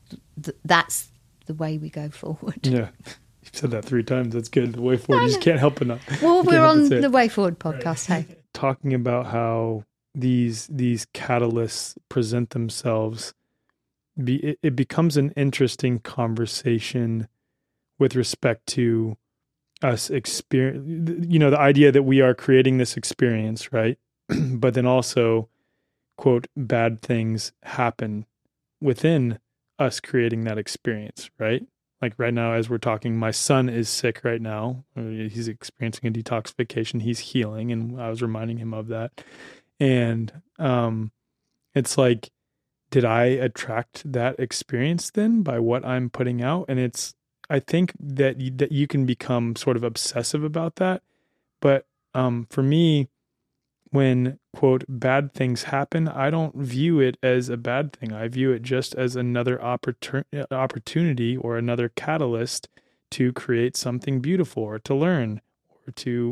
the way we go forward. Yeah. You've said that 3 times. That's good. The way forward. You just can't help but not. Well, we're on the Way Forward podcast, hey. Talking about how these catalysts present themselves, it becomes an interesting conversation with respect to us experience, you know, the idea that we are creating this experience, right? But then also, quote, bad things happen within us creating that experience, right? Like right now, as we're talking, my son is sick right now. He's experiencing a detoxification. He's healing, and I was reminding him of that. And it's like, did I attract that experience then by what I'm putting out? And I think that you can become sort of obsessive about that. But for me, when, quote, bad things happen, I don't view it as a bad thing. I view it just as another opportunity or another catalyst to create something beautiful, or to learn, or to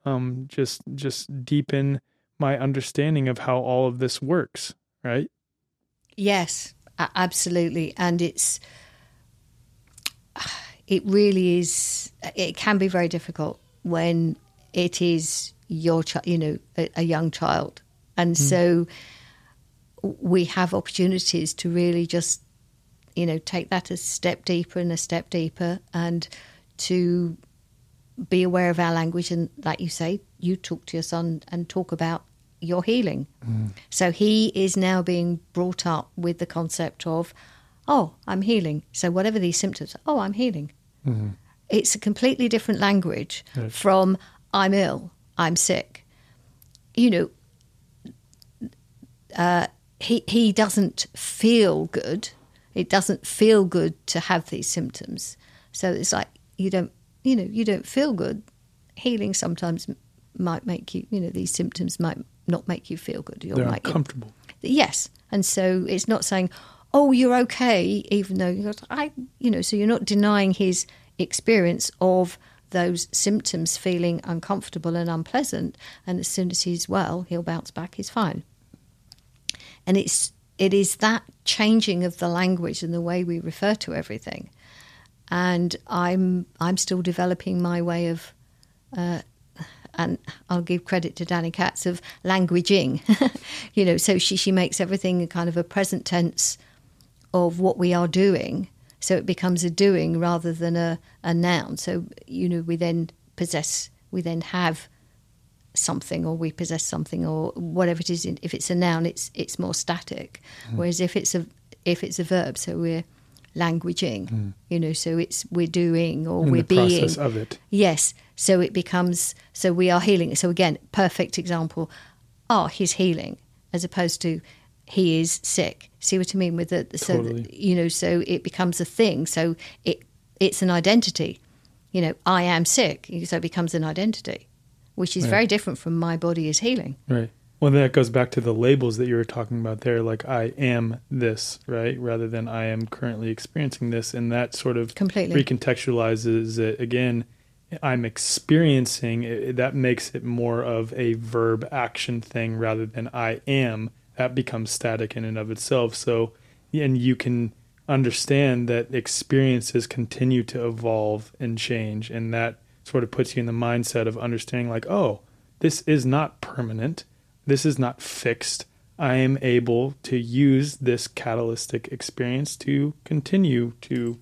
just deepen my understanding of how all of this works, right? Yes, absolutely. And it really is, it can be very difficult when it is your child, you know, a young child. And so we have opportunities to really just, you know, take that a step deeper and a step deeper, and to be aware of our language. And like you say, you talk to your son and talk about your healing. So he is now being brought up with the concept of, oh, I'm healing. So whatever these symptoms, oh, I'm healing. It's a completely different language from I'm ill, I'm sick. You know, he doesn't feel good. It doesn't feel good to have these symptoms. So it's like you don't feel good. Healing sometimes might make you, you know, these symptoms might not make you feel good. They're uncomfortable. Yes. And so it's not saying, oh, you're okay, even though so you're not denying his experience of those symptoms feeling uncomfortable and unpleasant, and as soon as he's well, he'll bounce back, he's fine. And it is that changing of the language and the way we refer to everything. And I'm still developing my way of, and I'll give credit to Danny Katz, of languaging. So she makes everything a kind of a present tense of what we are doing, so it becomes a doing rather than a noun. So we then have something, or we possess something, or whatever it is. If it's a noun, it's more static. Whereas if it's a verb, so we're languaging, so we're doing, or we're being. The process of it. Yes. So it becomes, so we are healing. So again, perfect example. He's healing, as opposed to he is sick. See what I mean with the Totally. So it becomes a thing. So it's an identity. I am sick. So it becomes an identity, which is right. very different from my body is healing. Right. Well, that goes back to the labels that you were talking about there, like I am this, right? Rather than I am currently experiencing this. And that sort of completely recontextualizes it. Again, I'm experiencing it. That makes it more of a verb action thing rather than I am. That becomes static in and of itself. So, and you can understand that experiences continue to evolve and change. And that sort of puts you in the mindset of understanding like, oh, this is not permanent. This is not fixed. I am able to use this catalytic experience to continue to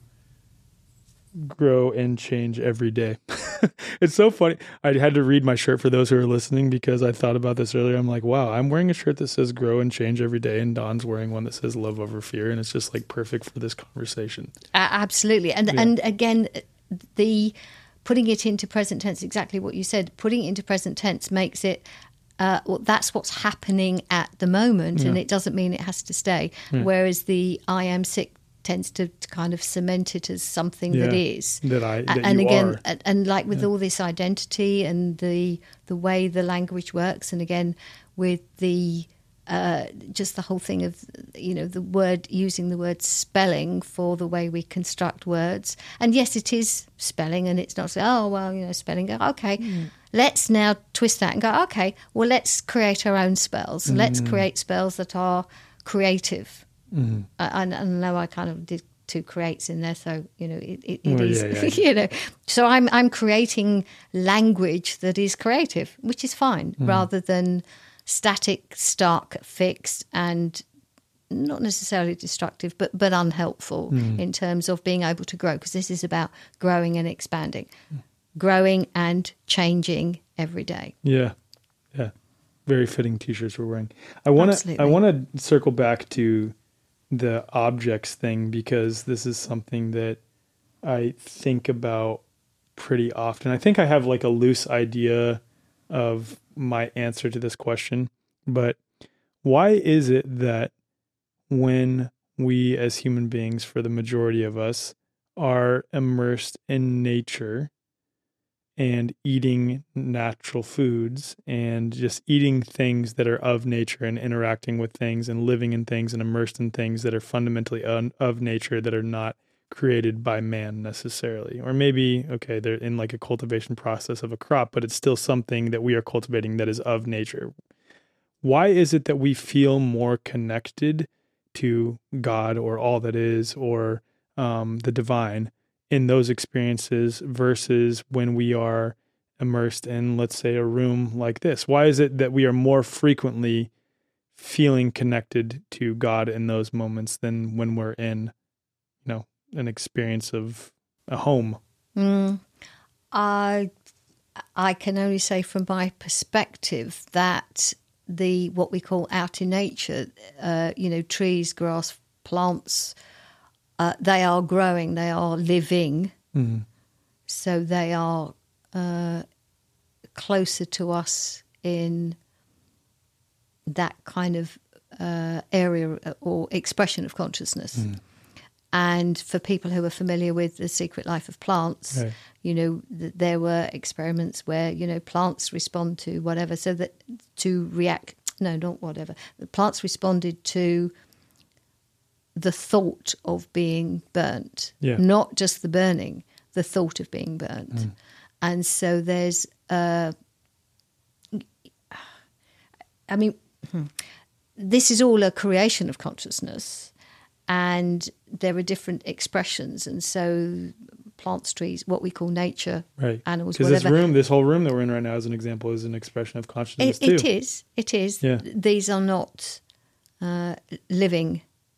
grow and change every day. It's so funny. I had to read my shirt for those who are listening because I thought about this earlier. I'm like, wow, I'm wearing a shirt that says grow and change every day, and Dawn's wearing one that says love over fear, and it's just like perfect for this conversation. Absolutely. And again, the putting it into present tense, exactly what you said, putting it into present tense makes it that's what's happening at the moment, and it doesn't mean it has to stay. Whereas the I am sick tends to kind of cement it as something that is. And again, and like with all this identity and the way the language works, and again with the just the whole thing of the word, using the word spelling for the way we construct words. And yes, it is spelling, and it's not spelling. Okay, let's now twist that and go, okay, well, let's create our own spells. Let's create spells that are creative. I know I kind of did two creates in there, so it is. Yeah. So I'm creating language that is creative, which is fine, rather than static, stark, fixed, and not necessarily destructive, but unhelpful in terms of being able to grow, because this is about growing and expanding, growing and changing every day. Yeah. Very fitting T-shirts we're wearing. I want to circle back to the objects thing, because this is something that I think about pretty often. I think I have like a loose idea of my answer to this question, but why is it that when we as human beings, for the majority of us, are immersed in nature and eating natural foods and just eating things that are of nature and interacting with things and living in things and immersed in things that are fundamentally of nature, that are not created by man necessarily? Or maybe, okay, they're in like a cultivation process of a crop, but it's still something that we are cultivating that is of nature. Why is it that we feel more connected to God or all that is, or the divine, in those experiences versus when we are immersed in, let's say, a room like this? Why is it that we are more frequently feeling connected to God in those moments than when we're in, an experience of a home? I can only say from my perspective that what we call out in nature, trees, grass, plants, they are growing, they are living. So they are closer to us in that kind of area or expression of consciousness. And for people who are familiar with The Secret Life of Plants, right, there were experiments where, plants respond to whatever, so that to react, no, not whatever. The plants responded to the thought of being burnt, not just the burning, the thought of being burnt. And so there's, this is all a creation of consciousness, and there are different expressions. And so plants, trees, what we call nature, right, animals, because whatever. this whole room that we're in right now, as an example, is an expression of consciousness too. It is. Yeah. These are not living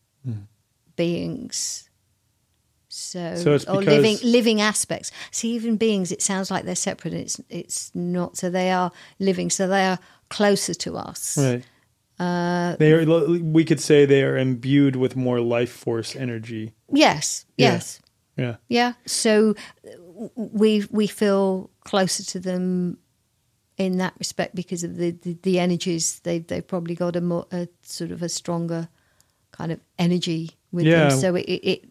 beings. So it's or because living aspects. See, even beings, it sounds like they're separate. It's not. So they are living. So they are closer to us. right. They are. We could say they are imbued with more life force energy. Yes. Yeah. Yes. Yeah. Yeah. So we feel closer to them in that respect because of the energies. They've probably got a sort of a stronger kind of energy with them. So it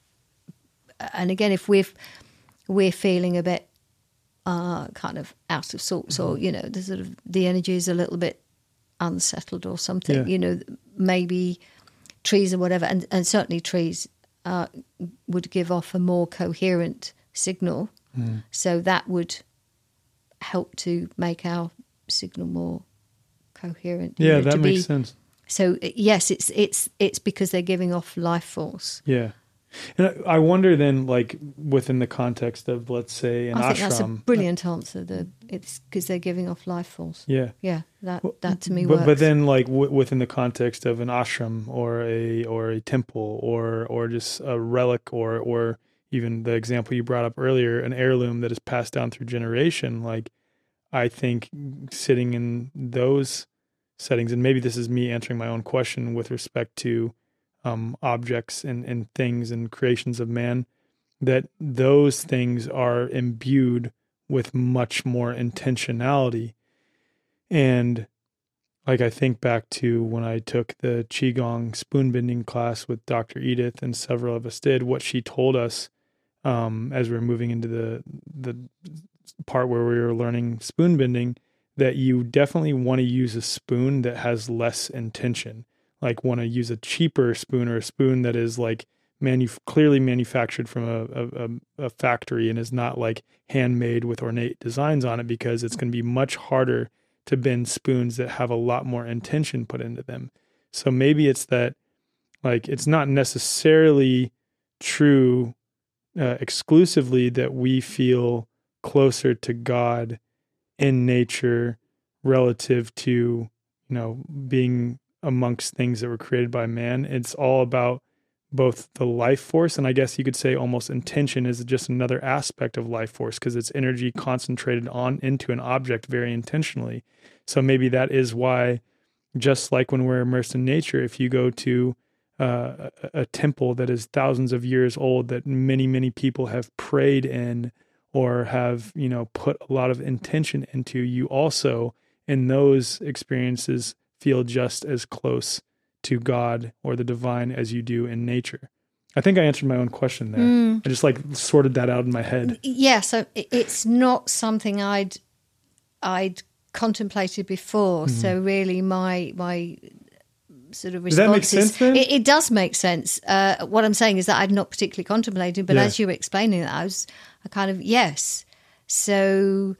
and again, if we're feeling a bit kind of out of sorts, or the sort of the energy is a little bit unsettled or something, maybe trees or whatever, and certainly trees would give off a more coherent signal, so that would help to make our signal more coherent. Yeah, that makes sense. So yes, it's because they're giving off life force. Yeah. And I wonder then, like within the context of, let's say, an ashram. I think that's a brilliant answer. It's because they're giving off life force. Yeah, yeah. That to me works. But then, like within the context of an ashram or a temple or just a relic or even the example you brought up earlier, an heirloom that is passed down through generation. Like, I think sitting in those settings, and maybe this is me answering my own question with respect to objects and things and creations of man, that those things are imbued with much more intentionality. And like, I think back to when I took the Qigong spoon bending class with Dr. Edith, and several of us did, what she told us as we were moving into the part where we were learning spoon bending, that you definitely want to use a spoon that has less intention. Like, want to use a cheaper spoon, or a spoon that is like clearly manufactured from a factory and is not like handmade with ornate designs on it, because it's going to be much harder to bend spoons that have a lot more intention put into them. So maybe it's that, like, it's not necessarily true exclusively that we feel closer to God in nature relative to, being amongst things that were created by man. It's all about both the life force, and I guess you could say almost intention is just another aspect of life force, because it's energy concentrated into an object very intentionally. So maybe that is why, just like when we're immersed in nature, if you go to a temple that is thousands of years old, that many, many people have prayed in or have, put a lot of intention into, you also, in those experiences, feel just as close to God or the divine as you do in nature. I think I answered my own question there. I just sorted that out in my head. Yeah, so it's not something I'd contemplated before. Mm-hmm. So really my sort of response. Does that make sense then? It does make sense. What I'm saying is that I'd not particularly contemplated, but as you were explaining that, I kind of, yes. So,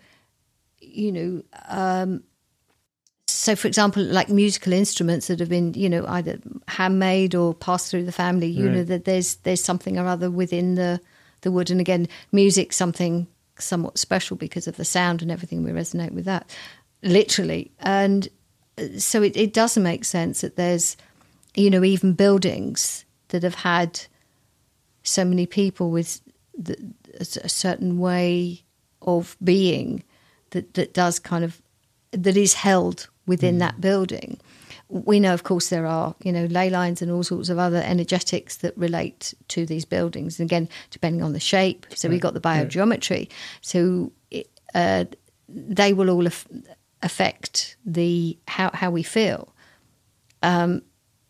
so, for example, like musical instruments that have been, either handmade or passed through the family, know that there's something or other within the wood. And again, music, something somewhat special because of the sound and everything. We resonate with that, literally. And so it does make sense that there's, even buildings that have had so many people with a certain way of being that does kind of, that is held within that building. We know, of course, there are, ley lines and all sorts of other energetics that relate to these buildings. And again, depending on the shape. So we've got the biogeometry. So they will all affect how we feel. I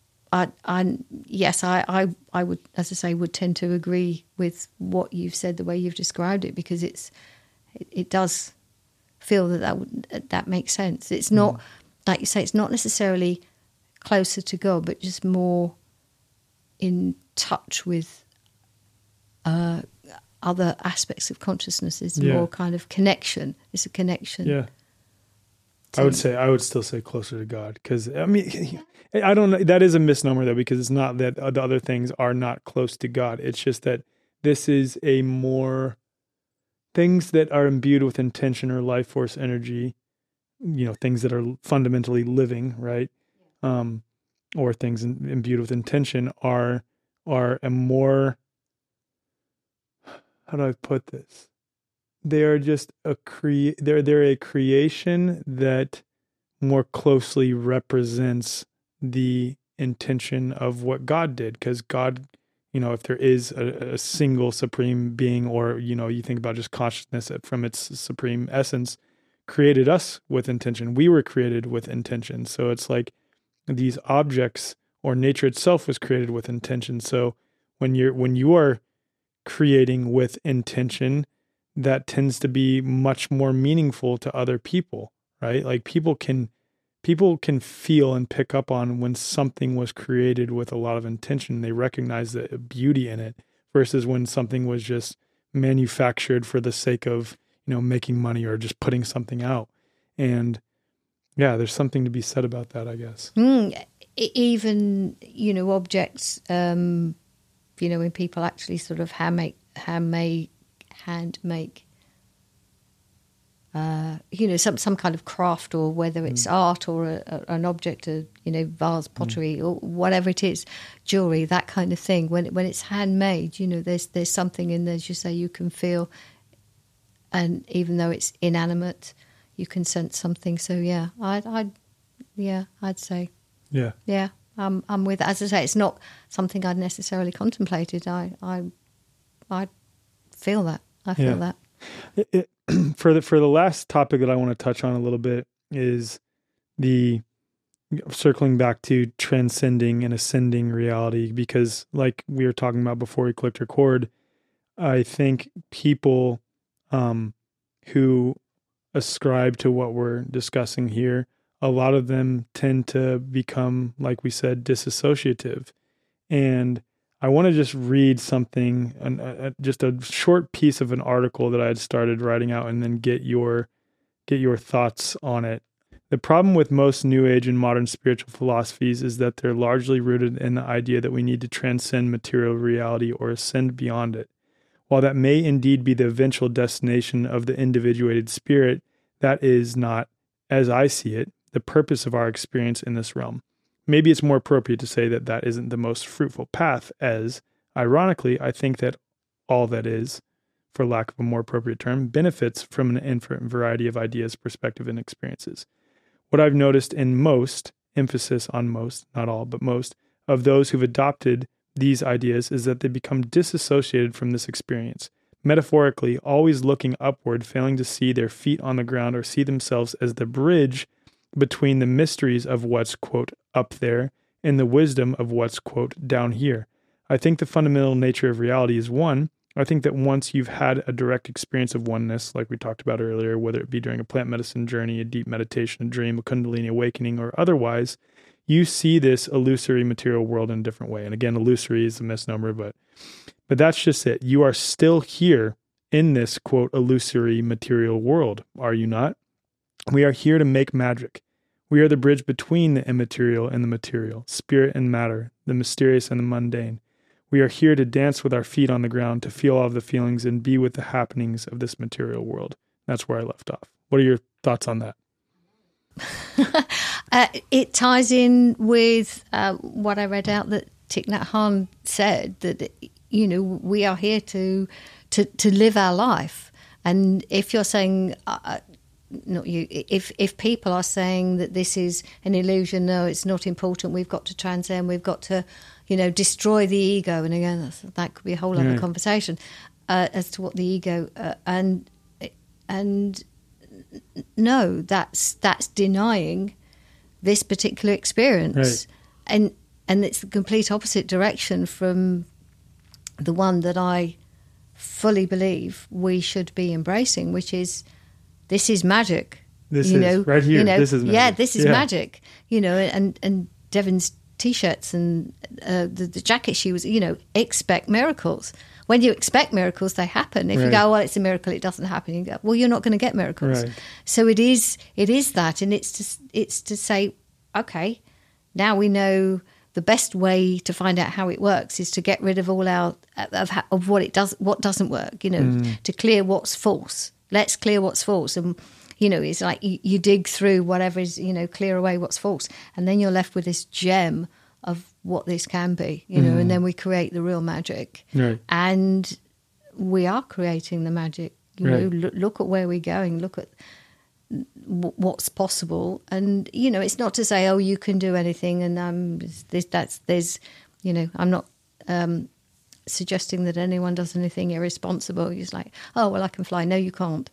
would, as I say, would tend to agree with what you've said, the way you've described it, because it does feel that makes sense. It's not, like you say, it's not necessarily closer to God, but just more in touch with our other aspects of consciousness. It's Yeah. more kind of connection. It's a connection. Yeah. I would still say closer to God, because I mean, I don't know. That is a misnomer though, because it's not that the other things are not close to God. It's just that this is a more things that are imbued with intention or life force energy, things that are fundamentally living, right? Or things imbued with intention are a more, how do I put this? They are just they're a creation that more closely represents the intention of what God did. Because God, if there is a single supreme being, or, you think about just consciousness from its supreme essence, created us with intention. We were created with intention. So it's like these objects, or nature itself was created with intention. So when you are creating with intention, that tends to be much more meaningful to other people, right? Like people can feel and pick up on when something was created with a lot of intention. They recognize the beauty in it, versus when something was just manufactured for the sake of, making money or just putting something out. And yeah, there's something to be said about that, I guess. Even, objects, when people actually sort of hand make, some kind of craft, or whether it's art or an object, vase, pottery, or whatever it is, jewelry, that kind of thing. When it's handmade, there's something in there, as you say, you can feel, and even though it's inanimate, you can sense something. So yeah, I'd say, yeah, I'm with. As I say, it's not something I'd necessarily contemplated. I feel that. I feel that. For the last topic that I want to touch on a little bit is the circling back to transcending and ascending reality, because like we were talking about before we clicked record, I think people who ascribe to what we're discussing here, a lot of them tend to become, like we said, disassociative. And I want to just read something, just a short piece of an article that I had started writing out, and then get your thoughts on it. The problem with most New Age and modern spiritual philosophies is that they're largely rooted in the idea that we need to transcend material reality or ascend beyond it. While that may indeed be the eventual destination of the individuated spirit, that is not, as I see it, the purpose of our experience in this realm. Maybe it's more appropriate to say that that isn't the most fruitful path, as, ironically, I think that all that is, for lack of a more appropriate term, benefits from an infinite variety of ideas, perspective, and experiences. What I've noticed in most, emphasis on most, not all, but most, of those who've adopted these ideas is that they become disassociated from this experience, metaphorically always looking upward, failing to see their feet on the ground or see themselves as the bridge between the mysteries of what's, quote, up there and the wisdom of what's, quote, down here. I think the fundamental nature of reality is one. I think that once you've had a direct experience of oneness, like we talked about earlier, whether it be during a plant medicine journey, a deep meditation, a dream, a Kundalini awakening, or otherwise, you see this illusory material world in a different way. And again, illusory is a misnomer, but that's just it. You are still here in this, quote, illusory material world, are you not? We are here to make magic. We are the bridge between the immaterial and the material, spirit and matter, the mysterious and the mundane. We are here to dance with our feet on the ground, to feel all of the feelings and be with the happenings of this material world. That's where I left off. What are your thoughts on that? It ties in with what I read out that Thich Nhat Hanh said, that we are here to live our life. And if you're saying, not you, if people are saying that this is an illusion, no, it's not important, we've got to transcend, we've got to, destroy the ego. And again, that could be a whole other conversation as to what the ego and no, that's denying this particular experience, right. And it's the complete opposite direction from the one that I fully believe we should be embracing, which is this is magic. This is right here. This is magic. Yeah, this is magic. And Devin's t-shirts and the jacket she was, expect miracles. when you expect miracles, they happen. If you Right. go, well, it's a miracle, it doesn't happen, you go, well, you're not going to get miracles. Right. So it is that, and it's to say, okay, now we know the best way to find out how it works is to get rid of all of what doesn't work. To clear what's false. Let's clear what's false. And it's like you dig through whatever is, clear away what's false, and then you're left with this gem of what this can be. And then we create the real magic. Right. And we are creating the magic. Right. Look at where we're going. Look at what's possible. And it's not to say, oh, you can do anything, and I'm not suggesting that anyone does anything irresponsible. It's like, oh, well, I can fly. No, you can't.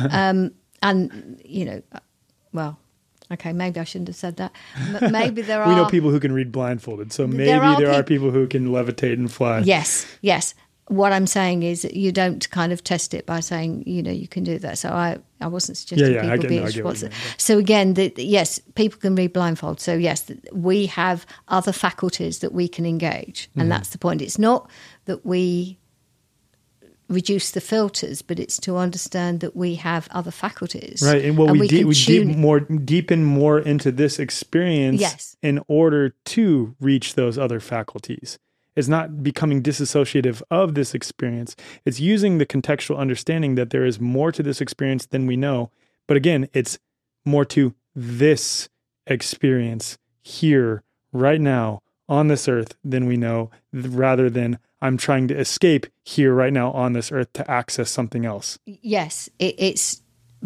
Well, okay, maybe I shouldn't have said that. Maybe there are... We know people who can read blindfolded, so maybe there are people who can levitate and fly. Yes. What I'm saying is that you don't kind of test it by saying, you can do that. So I wasn't suggesting people be responsible. So again, yes, people can read blindfold. So yes, we have other faculties that we can engage. And that's the point. It's not that we reduce the filters, but it's to understand that we have other faculties. Right. And we deepen more into this experience in order to reach those other faculties. It's not becoming disassociative of this experience. It's using the contextual understanding that there is more to this experience than we know. But again, it's more to this experience here, right now, on this earth than we know, rather than I'm trying to escape here, right now, on this earth to access something else. Yes, it's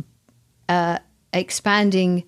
expanding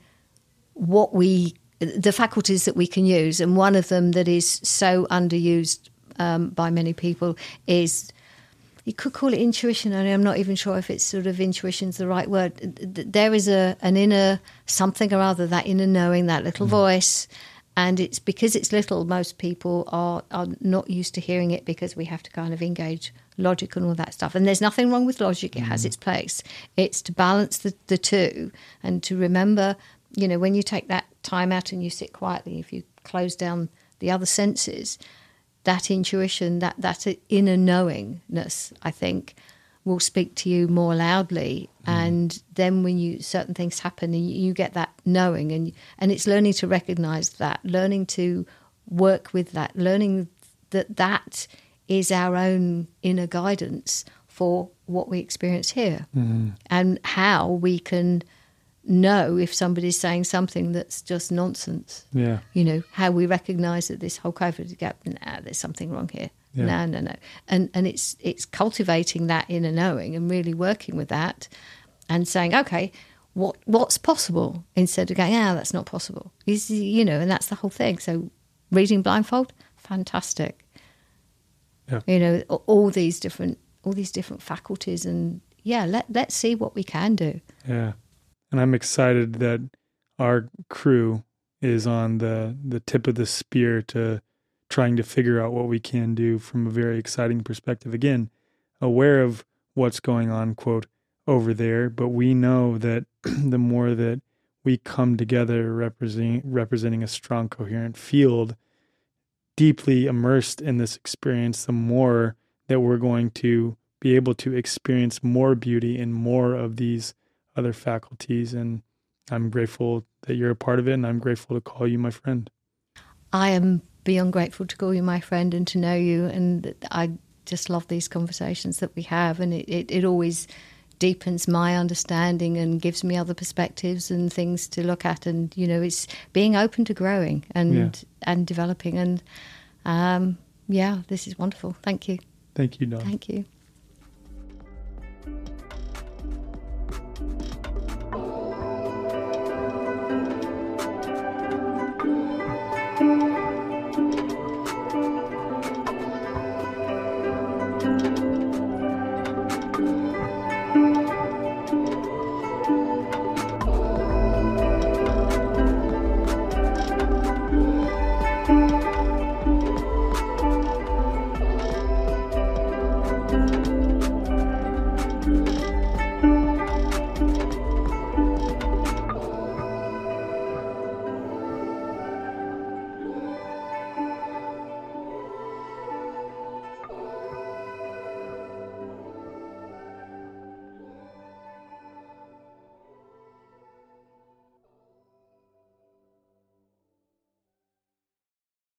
the faculties that we can use. And one of them that is so underused by many people is, you could call it intuition, and I'm not even sure if it's sort of intuition's the right word. There is an inner something or other, that inner knowing, that little voice, and it's because it's little, most people are not used to hearing it, because we have to kind of engage logic and all that stuff. And there's nothing wrong with logic. It has its place. It's to balance the two, and to remember, when you take that time out and you sit quietly, if you close down the other senses, that intuition, that inner knowingness, I think, will speak to you more loudly. And then when certain things happen, and you get that knowing, and it's learning to recognize that, learning to work with that, learning that is our own inner guidance for what we experience here, and how we can know if somebody's saying something that's just nonsense. Yeah. How we recognize that this whole COVID gap, there's something wrong here. Yeah. No. And it's cultivating that inner knowing and really working with that and saying, okay, what's possible, instead of going, that's not possible. And that's the whole thing. So reading blindfold, fantastic. Yeah. All these different faculties, and let's see what we can do. Yeah. And I'm excited that our crew is on the tip of the spear to trying to figure out what we can do from a very exciting perspective. Again, aware of what's going on, quote, over there, but we know that the more that we come together representing a strong, coherent field, deeply immersed in this experience, the more that we're going to be able to experience more beauty in more of these other faculties. And I'm grateful that you're a part of it, and I'm grateful to call you my friend. I am beyond grateful to call you my friend and to know you, and I just love these conversations that we have, and it always deepens my understanding and gives me other perspectives and things to look at, and it's being open to growing and developing, and this is wonderful. Thank you. Thank you, Dawn. Thank you.